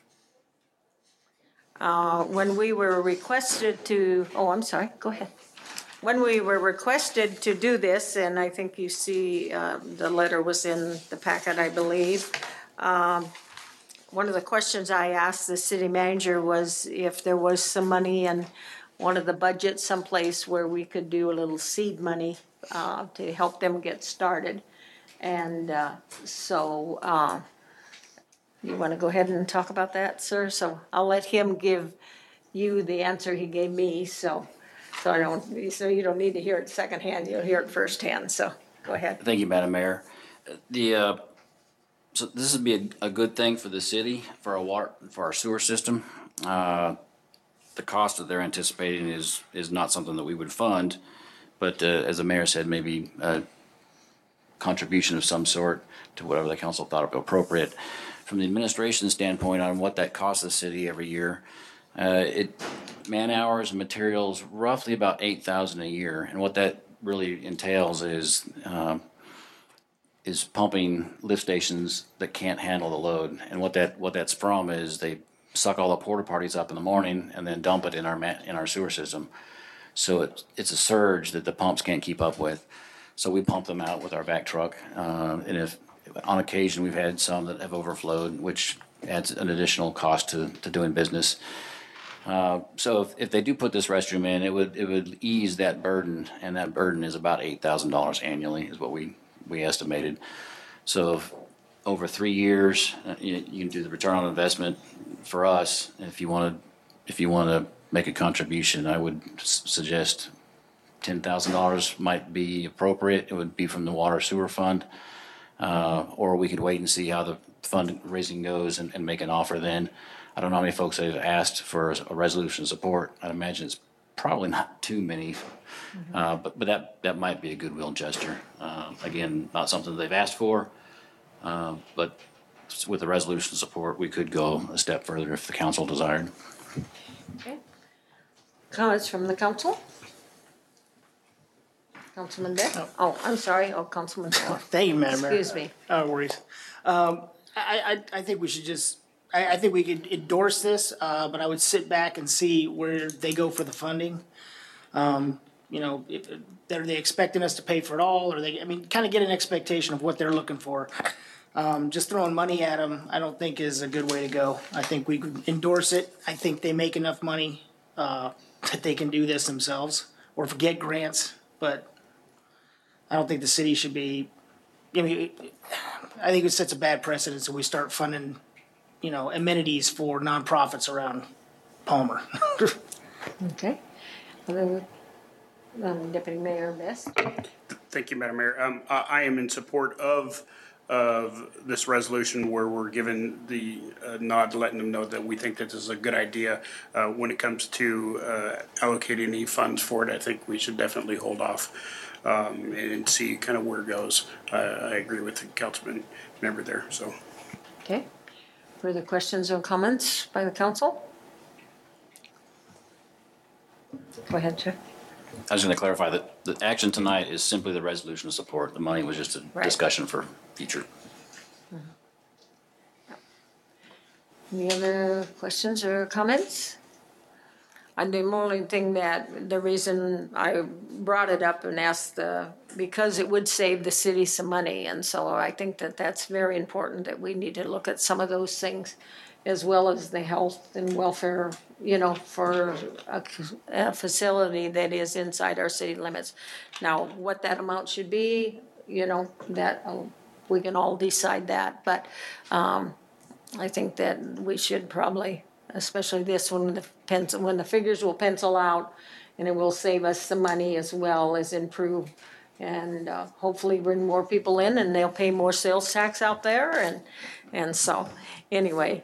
When we were requested to, I'm sorry, go ahead. When we were requested to do this, and I think you see the letter was in the packet, I believe. One of the questions I asked the city manager was if there was some money in one of the budgets someplace where we could do a little seed money to help them get started. And so you want to go ahead and talk about that, sir? So I'll let him give you the answer he gave me, so you don't need to hear it secondhand, you'll hear it firsthand, so go ahead. Thank you, Madam Mayor. So this would be a good thing for the city, for our sewer system. The cost that they're anticipating is not something that we would fund, but as the mayor said, maybe a contribution of some sort to whatever the council thought appropriate. From the administration standpoint on what that costs the city every year, man hours and materials roughly about $8,000 a year, and what that really entails is pumping lift stations that can't handle the load, and what that's from is they suck all the porta potties up in the morning and then dump it in our sewer system. So it's a surge that the pumps can't keep up with. So we pump them out with our vac truck, and if on occasion we've had some that have overflowed, which adds an additional cost to doing business. So if they do put this restroom in, it would ease that burden, and that burden is about $8,000 annually, is what we estimated. So over 3 years, you can do the return on investment for us. If you want to make a contribution, I would suggest $10,000 might be appropriate. It would be from the water sewer fund, or we could wait and see how the fundraising goes and make an offer then. I don't know how many folks have asked for a resolution support. I'd imagine it's probably not too many, but that might be a goodwill gesture. Again, not something they've asked for, but with the resolution support, we could go a step further if the council desired. Okay. Comments from the council? Councilman Beck? Oh, I'm sorry. Oh, Councilman Beck. Thank you, Madam Mayor. Excuse me. No worries. I think we should just, I think we could endorse this, but I would sit back and see where they go for the funding. Are they expecting us to pay for it all, or kind of get an expectation of what they're looking for. Just throwing money at them, I don't think is a good way to go. I think we could endorse it. I think they make enough money that they can do this themselves or get grants, but I don't think the city should be. I think it sets a bad precedent, so we start funding, amenities for nonprofits around Palmer. Okay. Deputy Mayor Best. Thank you, Madam Mayor. I am in support of this resolution where we're given the nod, letting them know that we think that this is a good idea. When it comes to allocating any funds for it, I think we should definitely hold off and see kind of where it goes. I agree with the councilman member there, so. Okay. Further questions or comments by the council? Go ahead, Chair. I was going to clarify that the action tonight is simply the resolution of support. The money was just a Right. discussion for future. Any other questions or comments? And the only thing that, the reason I brought it up and asked, because it would save the city some money. And so I think that that's very important, that we need to look at some of those things, as well as the health and welfare, you know, for a facility that is inside our city limits. Now, what that amount should be, you know, that we can all decide that. But I think that we should probably, especially this one, when the figures will pencil out, and it will save us some money as well as improve, and hopefully bring more people in, and they'll pay more sales tax out there, and so anyway,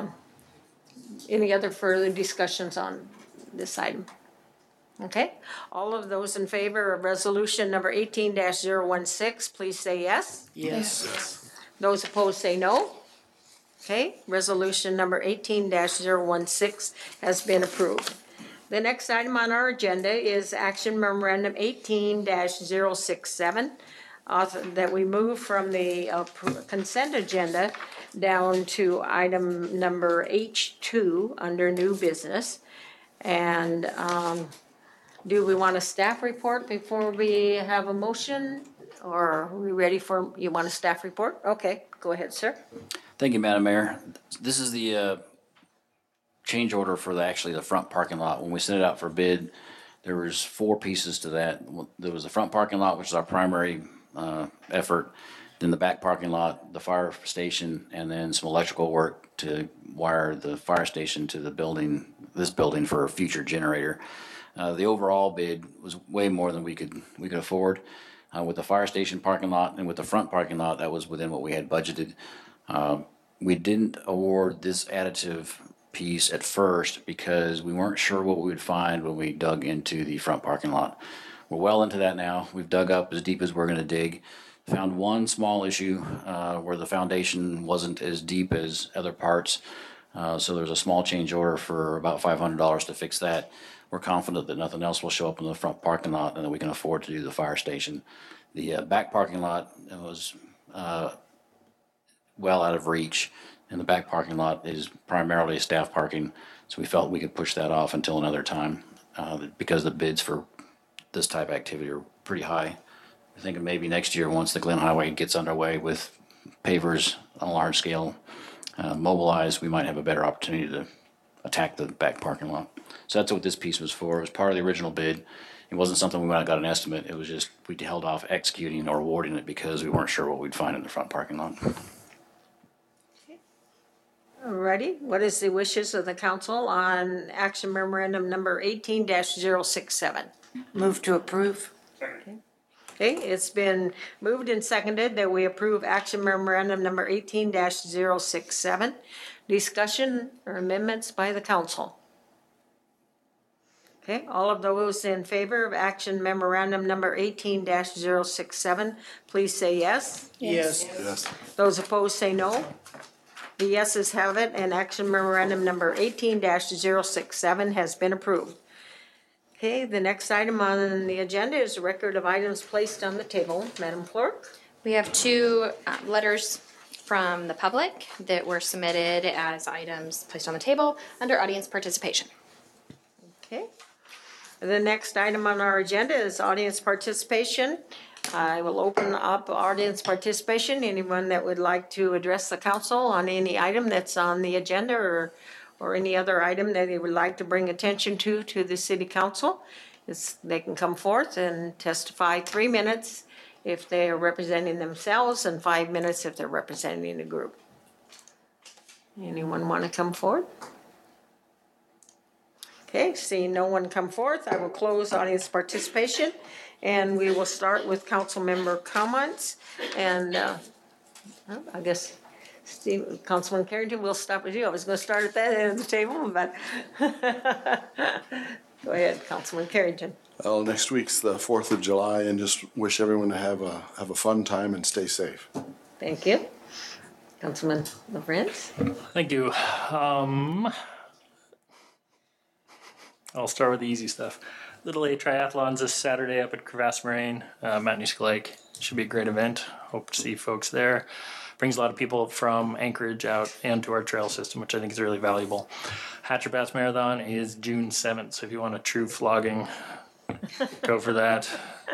any other further discussions on this item? Okay, all of those in favor of resolution number 18-016, please say yes. Yes. Those opposed say no. Okay, resolution number 18-016 has been approved. The next item on our agenda is action memorandum 18-067, that we move from the consent agenda down to item number H2 under new business. And do we want a staff report before we have a motion? Or are we ready for, you want a staff report? Okay, go ahead, sir. Thank you, Madam Mayor. This is the change order for the front parking lot. When we sent it out for bid, there was 4 pieces to that. There was the front parking lot, which is our primary effort, then the back parking lot, the fire station, and then some electrical work to wire the fire station to the building, this building, for a future generator. The overall bid was way more than we could afford. With the fire station parking lot and with the front parking lot, that was within what we had budgeted. We didn't award this additive piece at first because we weren't sure what we would find when we dug into the front parking lot. We're well into that now. We've dug up as deep as we're going to dig. Found one small issue where the foundation wasn't as deep as other parts. So there's a small change order for about $500 to fix that. We're confident that nothing else will show up in the front parking lot and that we can afford to do the fire station. The back parking lot was well out of reach, and the back parking lot is primarily staff parking, so we felt we could push that off until another time because the bids for this type of activity are pretty high. We're thinking maybe next year, once the Glen Highway gets underway with pavers on a large scale mobilized, we might have a better opportunity to attack the back parking lot. So that's what this piece was for. It was part of the original bid. It wasn't something we might have got an estimate. It was just we held off executing or awarding it because we weren't sure what we'd find in the front parking lot. Alrighty, what is the wishes of the council on action memorandum number 18-067? Move to approve. Okay, it's been moved and seconded that we approve action memorandum number 18-067. Discussion or amendments by the council? Okay, all of those in favor of action memorandum number 18-067, please say yes. Yes. Those opposed say no. The yeses have it, and action memorandum number 18-067 has been approved. Okay, the next item on the agenda is a record of items placed on the table. Madam Clerk? We have 2 letters from the public that were submitted as items placed on the table under audience participation. Okay. The next item on our agenda is audience participation. I will open up audience participation. Anyone that would like to address the council on any item that's on the agenda or any other item that they would like to bring attention to the city council, they can come forth and testify 3 minutes if they are representing themselves and 5 minutes if they're representing a group. Anyone want to come forward? Okay, seeing no one come forth, I will close audience participation, and we will start with council member comments. And well, I guess Councilman Carrington, we'll stop with you. I was going to start at that end of the table, but go ahead, Councilman Carrington. Well, next week's the 4th of July, and just wish everyone to have a fun time and stay safe. Thank you. Councilman LaFrance. Thank you. I'll start with the easy stuff. Little A Triathlons this Saturday up at Crevasse Moraine, Mount Lake. Should be a great event. Hope to see folks there. Brings a lot of people from Anchorage out into our trail system, which I think is really valuable. Hatcher Pass Marathon is June 7th, so if you want a true flogging, go for that.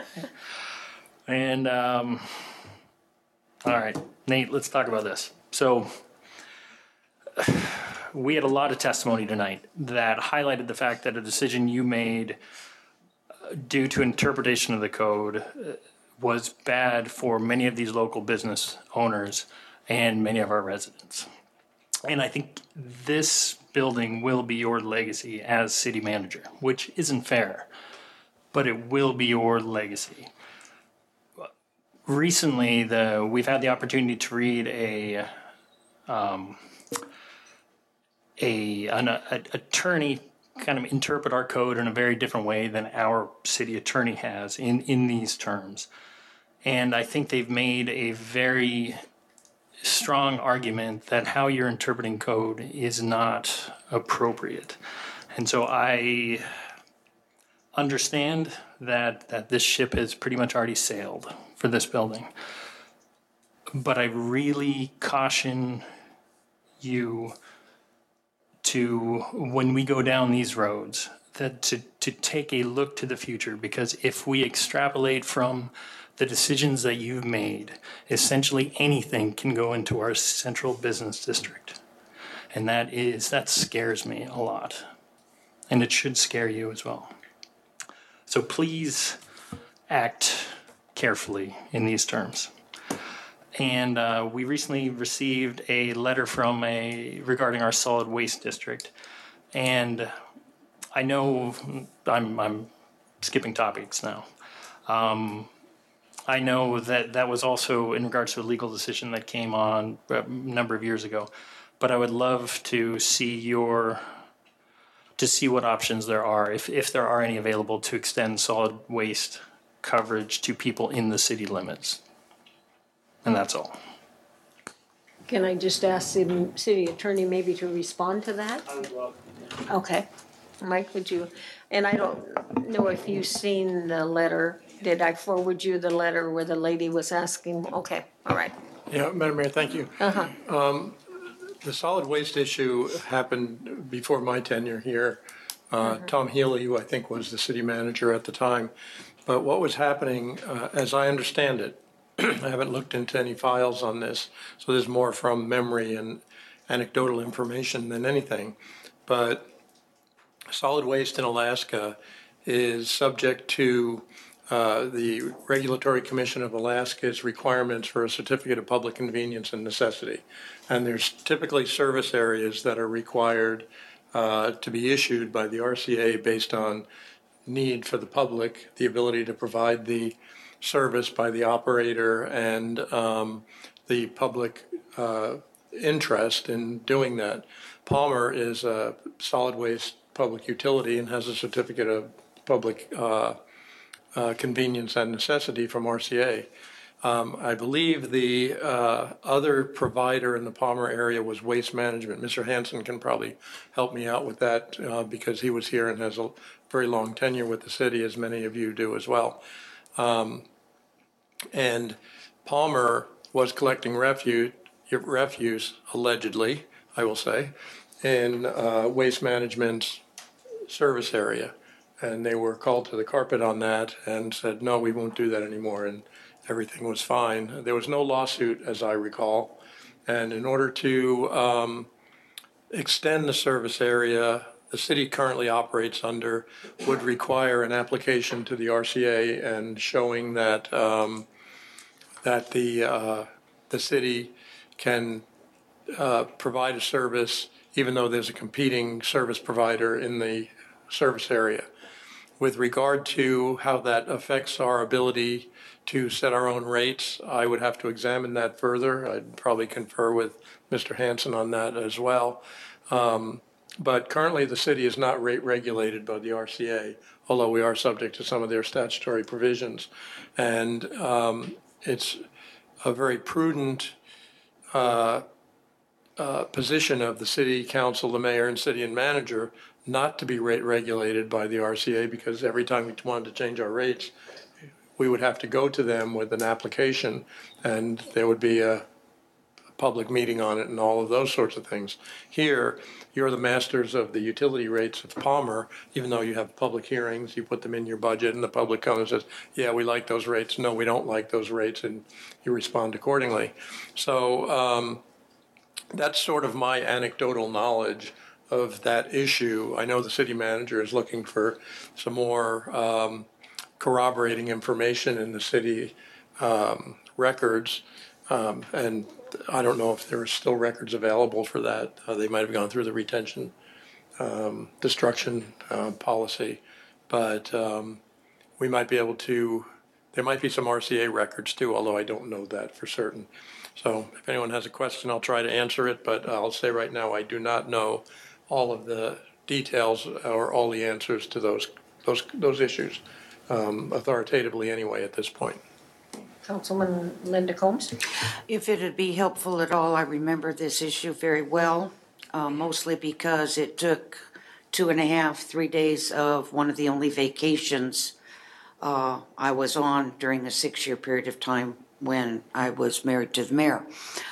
And, all right, Nate, let's talk about this. So, we had a lot of testimony tonight that highlighted the fact that a decision you made due to interpretation of the code was bad for many of these local business owners and many of our residents. And I think this building will be your legacy as city manager, which isn't fair, but it will be your legacy. Recently, we've had the opportunity to read an attorney kind of interpret our code in a very different way than our city attorney has in these terms. And I think they've made a very strong argument that how you're interpreting code is not appropriate. And so I understand that this ship has pretty much already sailed for this building. But I really caution you to, when we go down these roads, that to take a look to the future, because if we extrapolate from the decisions that you've made, essentially anything can go into our central business district. And that scares me a lot. And it should scare you as well. So please act carefully in these terms. And we recently received a letter regarding our solid waste district. And I know I'm skipping topics now. I know that was also in regards to a legal decision that came on a number of years ago. But I would love to see what options there are, if there are any available, to extend solid waste coverage to people in the city limits. And that's all. Can I just ask the city attorney maybe to respond to that? I would love to. Okay. Mike, would you? And I don't know if you've seen the letter. Did I forward you the letter where the lady was asking? Okay. All right. Yeah, Madam Mayor, thank you. Uh-huh. The solid waste issue happened before my tenure here. Tom Healy, who I think was the city manager at the time. But what was happening, as I understand it, I haven't looked into any files on this, so this is more from memory and anecdotal information than anything. But solid waste in Alaska is subject to the Regulatory Commission of Alaska's requirements for a certificate of public convenience and necessity. And there's typically service areas that are required to be issued by the RCA based on need for the public, the ability to provide the service by the operator, and the public interest in doing that. Palmer is a solid waste public utility and has a certificate of public convenience and necessity from RCA. I believe the other provider in the Palmer area was Waste Management. Mr. Hansen can probably help me out with that because he was here and has a very long tenure with the city, as many of you do as well. And Palmer was collecting refuse, allegedly, I will say, in Waste Management's service area. And they were called to the carpet on that and said, no, we won't do that anymore. And everything was fine. There was no lawsuit, as I recall. And in order to extend the service area the city currently operates under would require an application to the RCA and showing that that the city can provide a service even though there's a competing service provider in the service area. With regard to how that affects our ability to set our own rates, I would have to examine that further. I'd probably confer with Mr. Hanson on that as well. But currently, the city is not rate regulated by the RCA, although we are subject to some of their statutory provisions. And it's a very prudent position of the city council, the mayor, and city and manager not to be rate regulated by the RCA, because every time we wanted to change our rates, we would have to go to them with an application, and there would be a public meeting on it and all of those sorts of things. Here, you're the masters of the utility rates of Palmer. Even though you have public hearings, you put them in your budget, and the public comes and says, yeah, we like those rates. No, we don't like those rates, and you respond accordingly. So that's sort of my anecdotal knowledge of that issue. I know the city manager is looking for some more corroborating information in the city records, and I don't know if there are still records available for that. They might have gone through the retention destruction policy, but we might be able to, there might be some RCA records too, although I don't know that for certain. So if anyone has a question, I'll try to answer it, but I'll say right now I do not know all of the details or all the answers to those issues authoritatively anyway at this point. Councilman Linda Combs? If it would be helpful at all, I remember this issue very well, mostly because it took 2.5, 3 days of one of the only vacations I was on during the 6-year period of time when I was married to the mayor.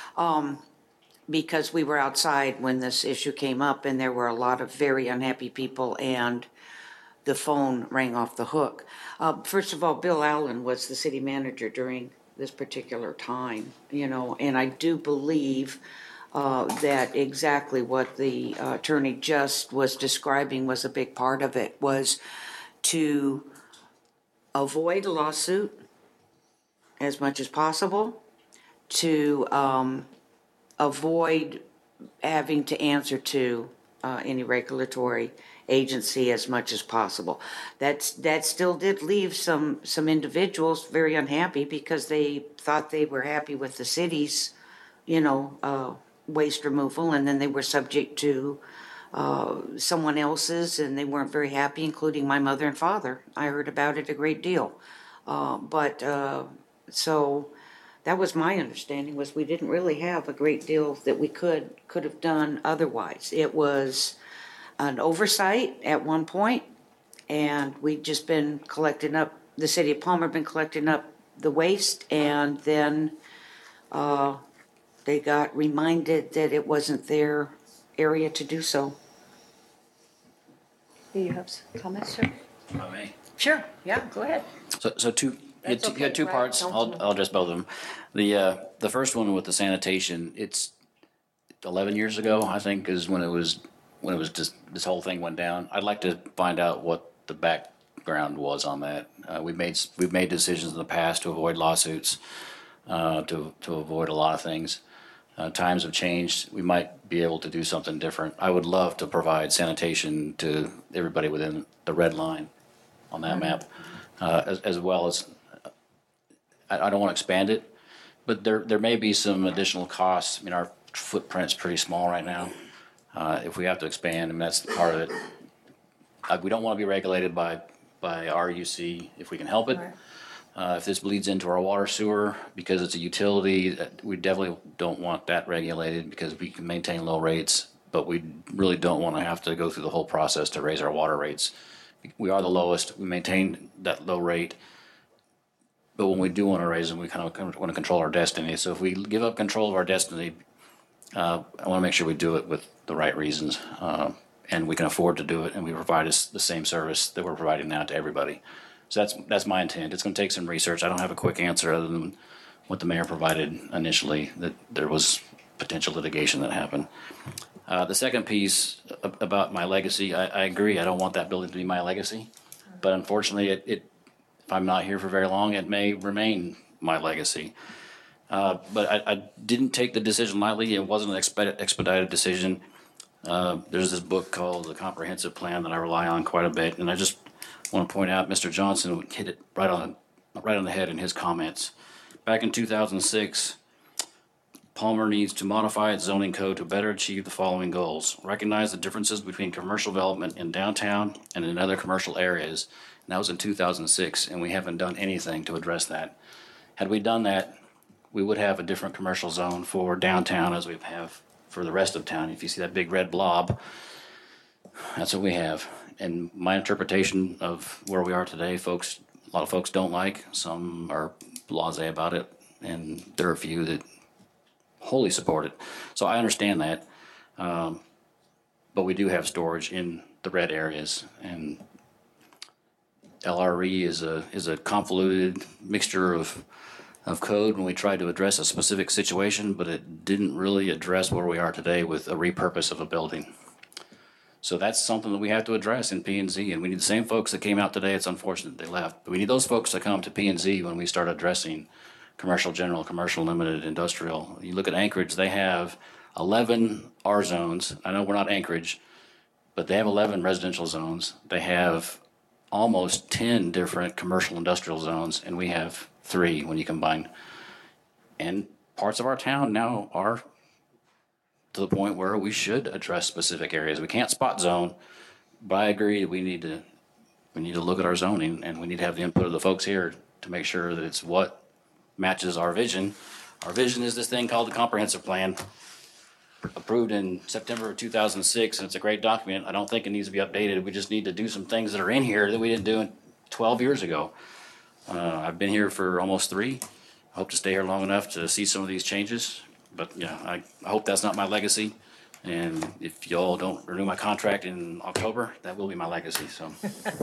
Because we were outside when this issue came up, and there were a lot of very unhappy people, and the phone rang off the hook. First of all, Bill Allen was the city manager during this particular time, and I do believe that exactly what the attorney just was describing was a big part of it, was to avoid a lawsuit as much as possible, to avoid having to answer to any regulatory agency as much as possible. That still did leave some individuals very unhappy because they thought they were happy with the city's, waste removal, and then they were subject to someone else's, and they weren't very happy, including my mother and father. I heard about it a great deal. So that was my understanding, was we didn't really have a great deal that we could have done otherwise. It was an oversight at one point, and we'd just been collecting up, the city of Palmer been collecting up the waste, and then they got reminded that it wasn't their area to do so. Do you have some comments, sir? If I may. Sure, yeah, go ahead. So you had two parts. I'll address both of them. The first one with the sanitation, it's 11 years ago, I think, is when it was just this whole thing went down. I'd like to find out what the background was on that. We've made decisions in the past to avoid lawsuits, to avoid a lot of things. Times have changed. We might be able to do something different. I would love to provide sanitation to everybody within the red line on that map, as well as, I don't want to expand it, but there may be some additional costs. I mean, our footprint's pretty small right now. If we have to expand, I mean, that's part of it. We don't want to be regulated by RUC if we can help it. If this bleeds into our water sewer because it's a utility, we definitely don't want that regulated because we can maintain low rates, but we really don't want to have to go through the whole process to raise our water rates. We are the lowest. We maintain that low rate, but when we do want to raise them, we kind of want to control our destiny. So if we give up control of our destiny, I want to make sure we do it with the right reasons, and we can afford to do it, and we provide us the same service that we're providing now to everybody. So that's my intent. It's going to take some research. I don't have a quick answer other than what the mayor provided initially, that there was potential litigation that happened. The second piece about my legacy, I agree. I don't want that building to be my legacy, but unfortunately, if I'm not here for very long, it may remain my legacy. But I didn't take the decision lightly. It wasn't an expedited decision. There's this book called The Comprehensive Plan that I rely on quite a bit, and I just want to point out Mr. Johnson hit it right on the head in his comments. Back in 2006, Palmer needs to modify its zoning code to better achieve the following goals. Recognize the differences between commercial development in downtown and in other commercial areas. And that was in 2006, and we haven't done anything to address that. Had we done that, we would have a different commercial zone for downtown as we have for the rest of town. If you see that big red blob, that's what we have. And my interpretation of where we are today, a lot of folks don't like. Some are blasé about it, and there are a few that wholly support it. So I understand that. But we do have storage in the red areas, and LRE is a convoluted mixture of code when we tried to address a specific situation, but it didn't really address where we are today with a repurpose of a building. So that's something that we have to address in P&Z, and we need the same folks that came out today. It's unfortunate they left, but we need those folks to come to P&Z when we start addressing commercial general, commercial limited, industrial. You look at Anchorage, they have 11 R zones. I know we're not Anchorage, but they have 11 residential zones. They have almost 10 different commercial industrial zones, and we have 3 when you combine. And parts of our town now are to the point where we should address specific areas. We can't spot zone, but I agree we need to look at our zoning, and we need to have the input of the folks here to make sure that it's what matches our vision. Our vision is this thing called the Comprehensive Plan, approved in September of 2006, and it's a great document. I don't think it needs to be updated. We just need to do some things that are in here that we didn't do 12 years ago. I've been here for almost 3. I hope to stay here long enough to see some of these changes. But yeah, I hope that's not my legacy. And if y'all don't renew my contract in October, that will be my legacy. So.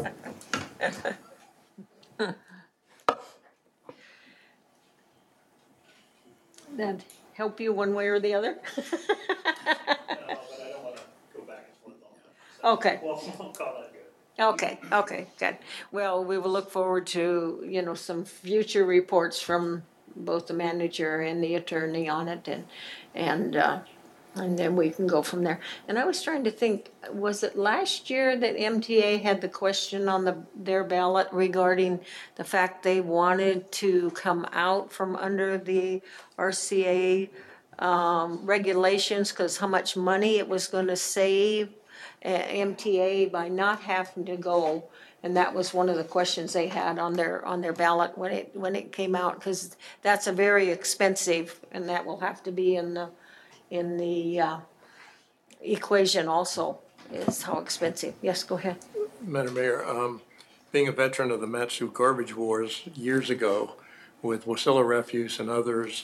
That help you one way or the other? Okay. Okay, good. Well, we will look forward to, some future reports from both the manager and the attorney on it, and then we can go from there. And I was trying to think, was it last year that MTA had the question on their ballot regarding the fact they wanted to come out from under the RCA regulations because how much money it was going to save MTA by not having to go, and that was one of the questions they had on their ballot when it came out, because that's a very expensive, and that will have to be in the equation also, is how expensive. Yes, go ahead. Madam Mayor, being a veteran of the Mat-Su garbage wars years ago with Wasilla Refuse and others,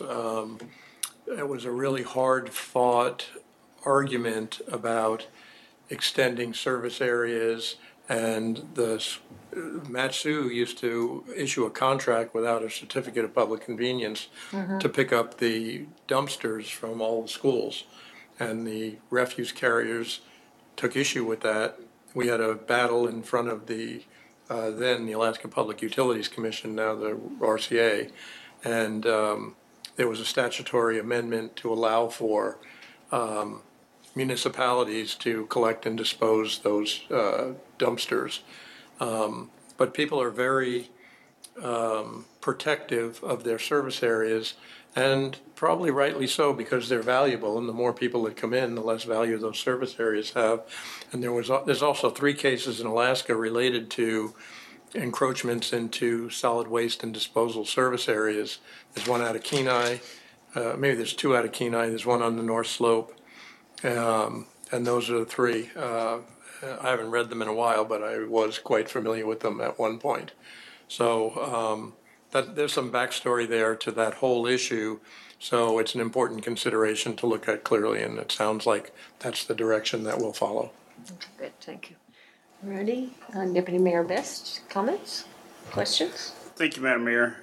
it was a really hard fought argument about extending service areas, and the Mat-Su used to issue a contract without a certificate of public convenience to pick up the dumpsters from all the schools, and the refuse carriers took issue with that. We had a battle in front of then the Alaska Public Utilities Commission, now the RCA, and there was a statutory amendment to allow for municipalities to collect and dispose those dumpsters. But people are very protective of their service areas, and probably rightly so, because they're valuable, and the more people that come in, the less value those service areas have. And there's also 3 cases in Alaska related to encroachments into solid waste and disposal service areas. There's one out of Kenai, maybe there's 2 out of Kenai, there's one on the North Slope. And those are the 3. I haven't read them in a while, but I was quite familiar with them at one point. So there's some backstory there to that whole issue. So it's an important consideration to look at clearly, and it sounds like that's the direction that we'll follow. Good, thank you. Ready? Deputy Mayor Best, comments, questions? Thank you, Madam Mayor.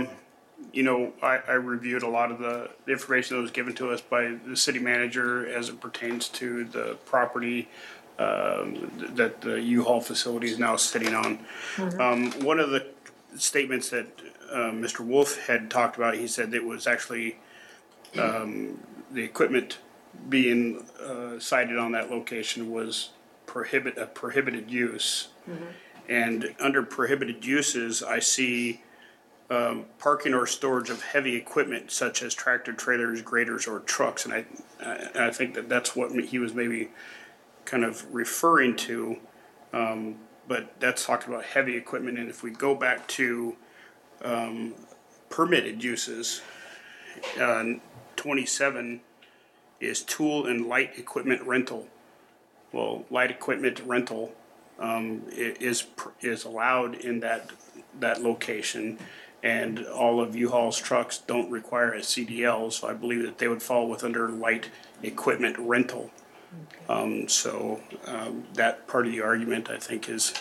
I reviewed a lot of the information that was given to us by the city manager as it pertains to the property that the U-Haul facility is now sitting on. One of the statements that Mr. Wolf had talked about, he said it was actually the equipment being cited on that location was a prohibited use. And under prohibited uses, I see parking or storage of heavy equipment such as tractor trailers, graders, or trucks. And I think that that's what he was maybe kind of referring to. But that's talking about heavy equipment. And if we go back to permitted uses, 27 is tool and light equipment rental. Well, light equipment rental is allowed in that location, and all of U-Haul's trucks don't require a CDL, so I believe that they would fall with under light equipment rental. That part of the argument, I think, is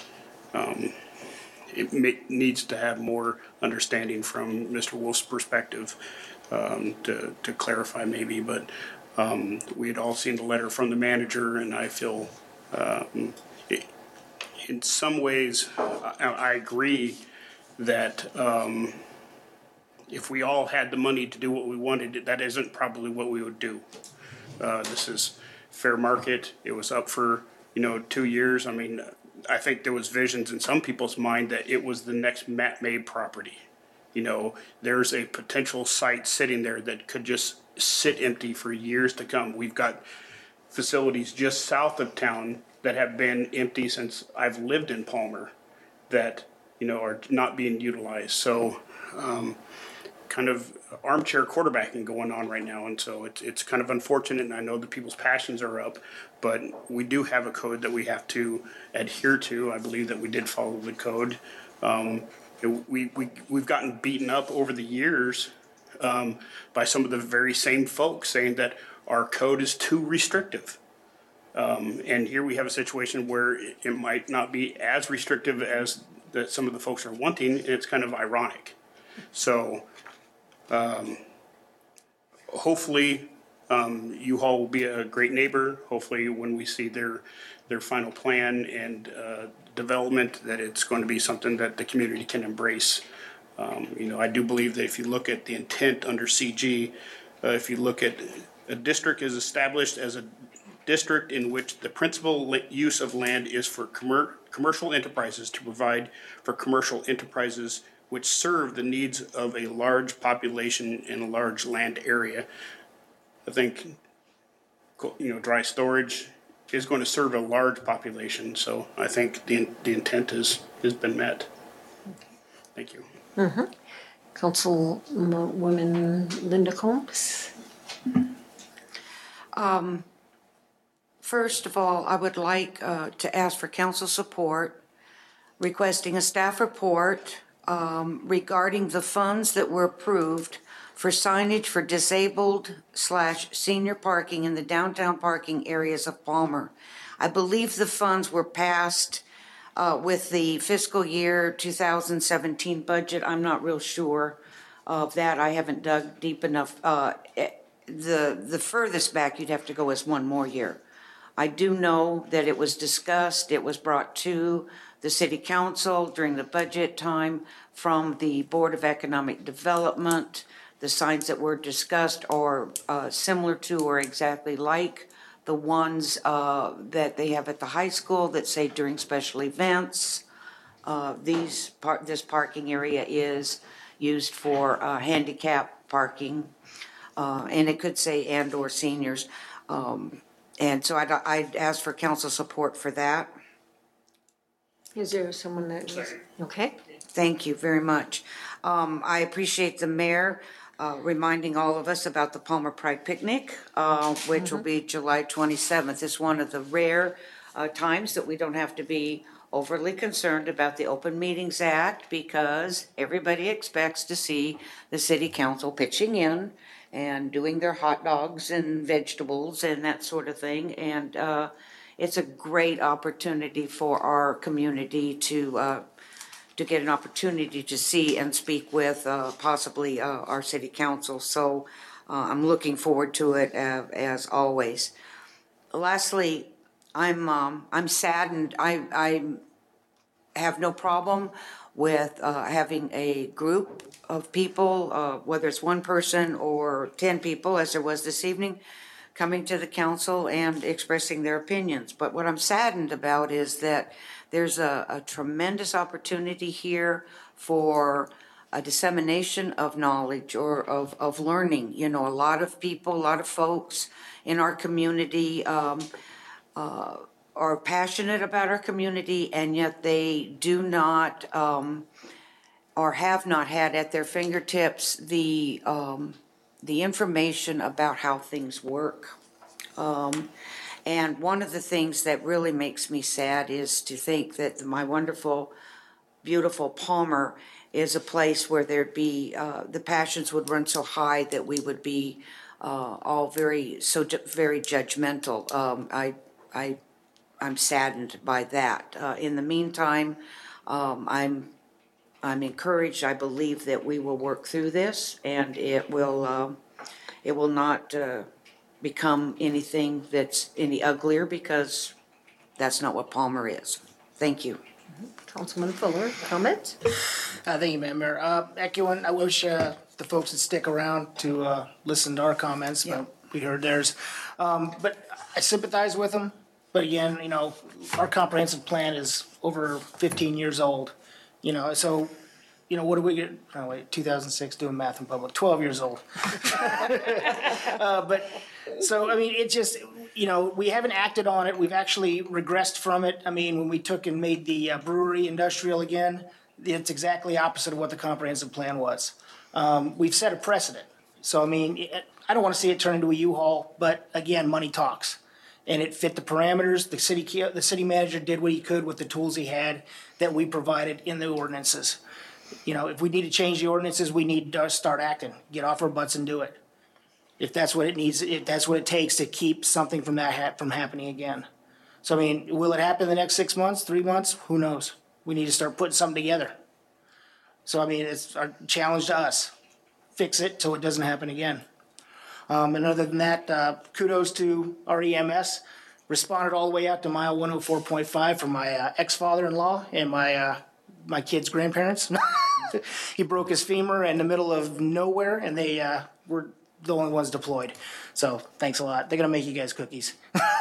needs to have more understanding from Mr. Wolf's perspective to clarify maybe, but we had all seen the letter from the manager, and I feel in some ways I agree that if we all had the money to do what we wanted, that isn't probably what we would do. This is fair market. It was up for 2 years. I mean, I think there was visions in some people's mind that it was the next Matt May property. There's a potential site sitting there that could just sit empty for years to come. We've got facilities just south of town that have been empty since I've lived in Palmer that, are not being utilized. So kind of armchair quarterbacking going on right now. And so it's kind of unfortunate, and I know that people's passions are up, but we do have a code that we have to adhere to. I believe that we did follow the code. We've gotten beaten up over the years by some of the very same folks saying that our code is too restrictive. And here we have a situation where it might not be as restrictive as that some of the folks are wanting, and it's kind of ironic. So hopefully U-Haul will be a great neighbor. Hopefully when we see their final plan and development, that it's going to be something that the community can embrace. I do believe that if you look at the intent under CG, if you look at a district is established as a district in which the principal use of land is for commercial enterprises to provide for commercial enterprises which serve the needs of a large population in a large land area. I think, dry storage is going to serve a large population, so I think the intent has been met. Thank you. Councilwoman Linda Combs. First of all, I would like to ask for council support requesting a staff report regarding the funds that were approved for signage for disabled/senior parking in the downtown parking areas of Palmer. I believe the funds were passed with the fiscal year 2017 budget. I'm not real sure of that. I haven't dug deep enough. The furthest back you'd have to go is one more year. I do know that it was discussed, it was brought to the city council during the budget time from the Board of Economic Development. The signs that were discussed are similar to or exactly like the ones that they have at the high school that say during special events. This parking area is used for handicap parking, and it could say and or seniors. And so I'd ask for council support for that. Is there someone that was, okay? Thank you very much. I appreciate the mayor reminding all of us about the Palmer Pride Picnic, which will be July 27th. It's one of the rare times that we don't have to be overly concerned about the Open Meetings Act, because everybody expects to see the city council pitching in and doing their hot dogs and vegetables and that sort of thing. And it's a great opportunity for our community to get an opportunity to see and speak with possibly our city council. So I'm looking forward to it as always. Lastly, I'm saddened. I have no problem with having a group of people, whether it's one person or 10 people, as there was this evening, coming to the council and expressing their opinions. But what I'm saddened about is that there's a tremendous opportunity here for a dissemination of knowledge or of learning. You know, a lot of people, a lot of folks in our community are passionate about our community, and yet they do not or have not had at their fingertips the information about how things work. And one of the things that really makes me sad is to think that my wonderful, beautiful Palmer is a place where there'd be, the passions would run so high that we would be all very judgmental. I'm saddened by that. In the meantime, I'm encouraged. I believe that we will work through this, and it will not become anything that's any uglier, because that's not what Palmer is. Thank you. Councilman Fuller, comment? Thank you, Madam Mayor. Echoing, I wish the folks would stick around to listen to our comments, but we heard theirs. But I sympathize with them. But again, you know, our comprehensive plan is over 15 years old. You know, so, you know, what do we get? Oh, wait, 2006, doing math in public, 12 years old. But so, I mean, it just, you know, we haven't acted on it. We've actually regressed from it. I mean, when we took and made the brewery industrial again, it's exactly opposite of what the comprehensive plan was. We've set a precedent. So, I mean, I don't want to see it turn into a U-Haul, but again, money talks. And it fit the parameters. The city manager did what he could with the tools he had that we provided in the ordinances. You know, if we need to change the ordinances, we need to start acting, get off our butts and do it. If that's what it needs, if that's what it takes to keep something from that from happening again. So, I mean, will it happen in the next 6 months, 3 months? Who knows? We need to start putting something together. So, I mean, it's our challenge to us. Fix it so it doesn't happen again. And other than that, kudos to our EMS. Responded all the way out to mile 104.5 from my ex-father-in-law and my kid's grandparents. He broke his femur in the middle of nowhere, and they were the only ones deployed. So thanks a lot. They're going to make you guys cookies.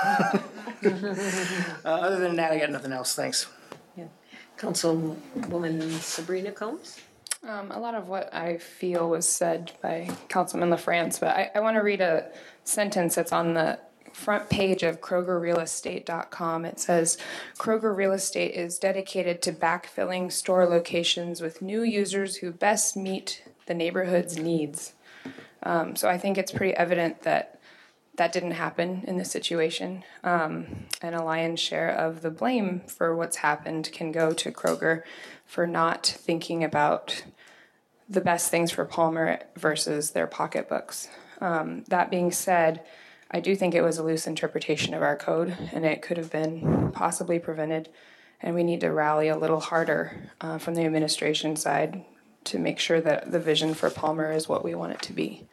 Other than that, I got nothing else. Thanks. Yeah. Councilwoman Sabrina Combs? A lot of what I feel was said by Councilman LaFrance, but I want to read a sentence that's on the front page of KrogerRealEstate.com. It says, Kroger Real Estate is dedicated to backfilling store locations with new users who best meet the neighborhood's needs. So I think it's pretty evident that that didn't happen in this situation. And a lion's share of the blame for what's happened can go to Kroger for not thinking about the best things for Palmer versus their pocketbooks. That being said, I do think it was a loose interpretation of our code, and it could have been possibly prevented. And we need to rally a little harder from the administration side to make sure that the vision for Palmer is what we want it to be.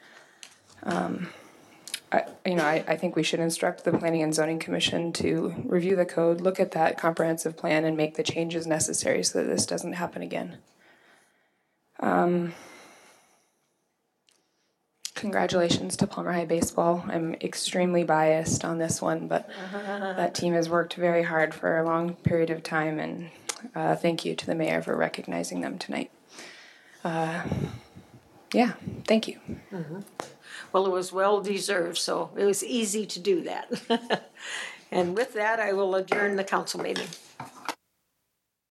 I think we should instruct the Planning and Zoning Commission to review the code, look at that comprehensive plan, and make the changes necessary so that this doesn't happen again. Congratulations to Palmer High Baseball. I'm extremely biased on this one, but that team has worked very hard for a long period of time, and thank you to the mayor for recognizing them tonight. Thank you. Mm-hmm. Well, it was well-deserved, so it was easy to do that. And with that, I will adjourn the council meeting.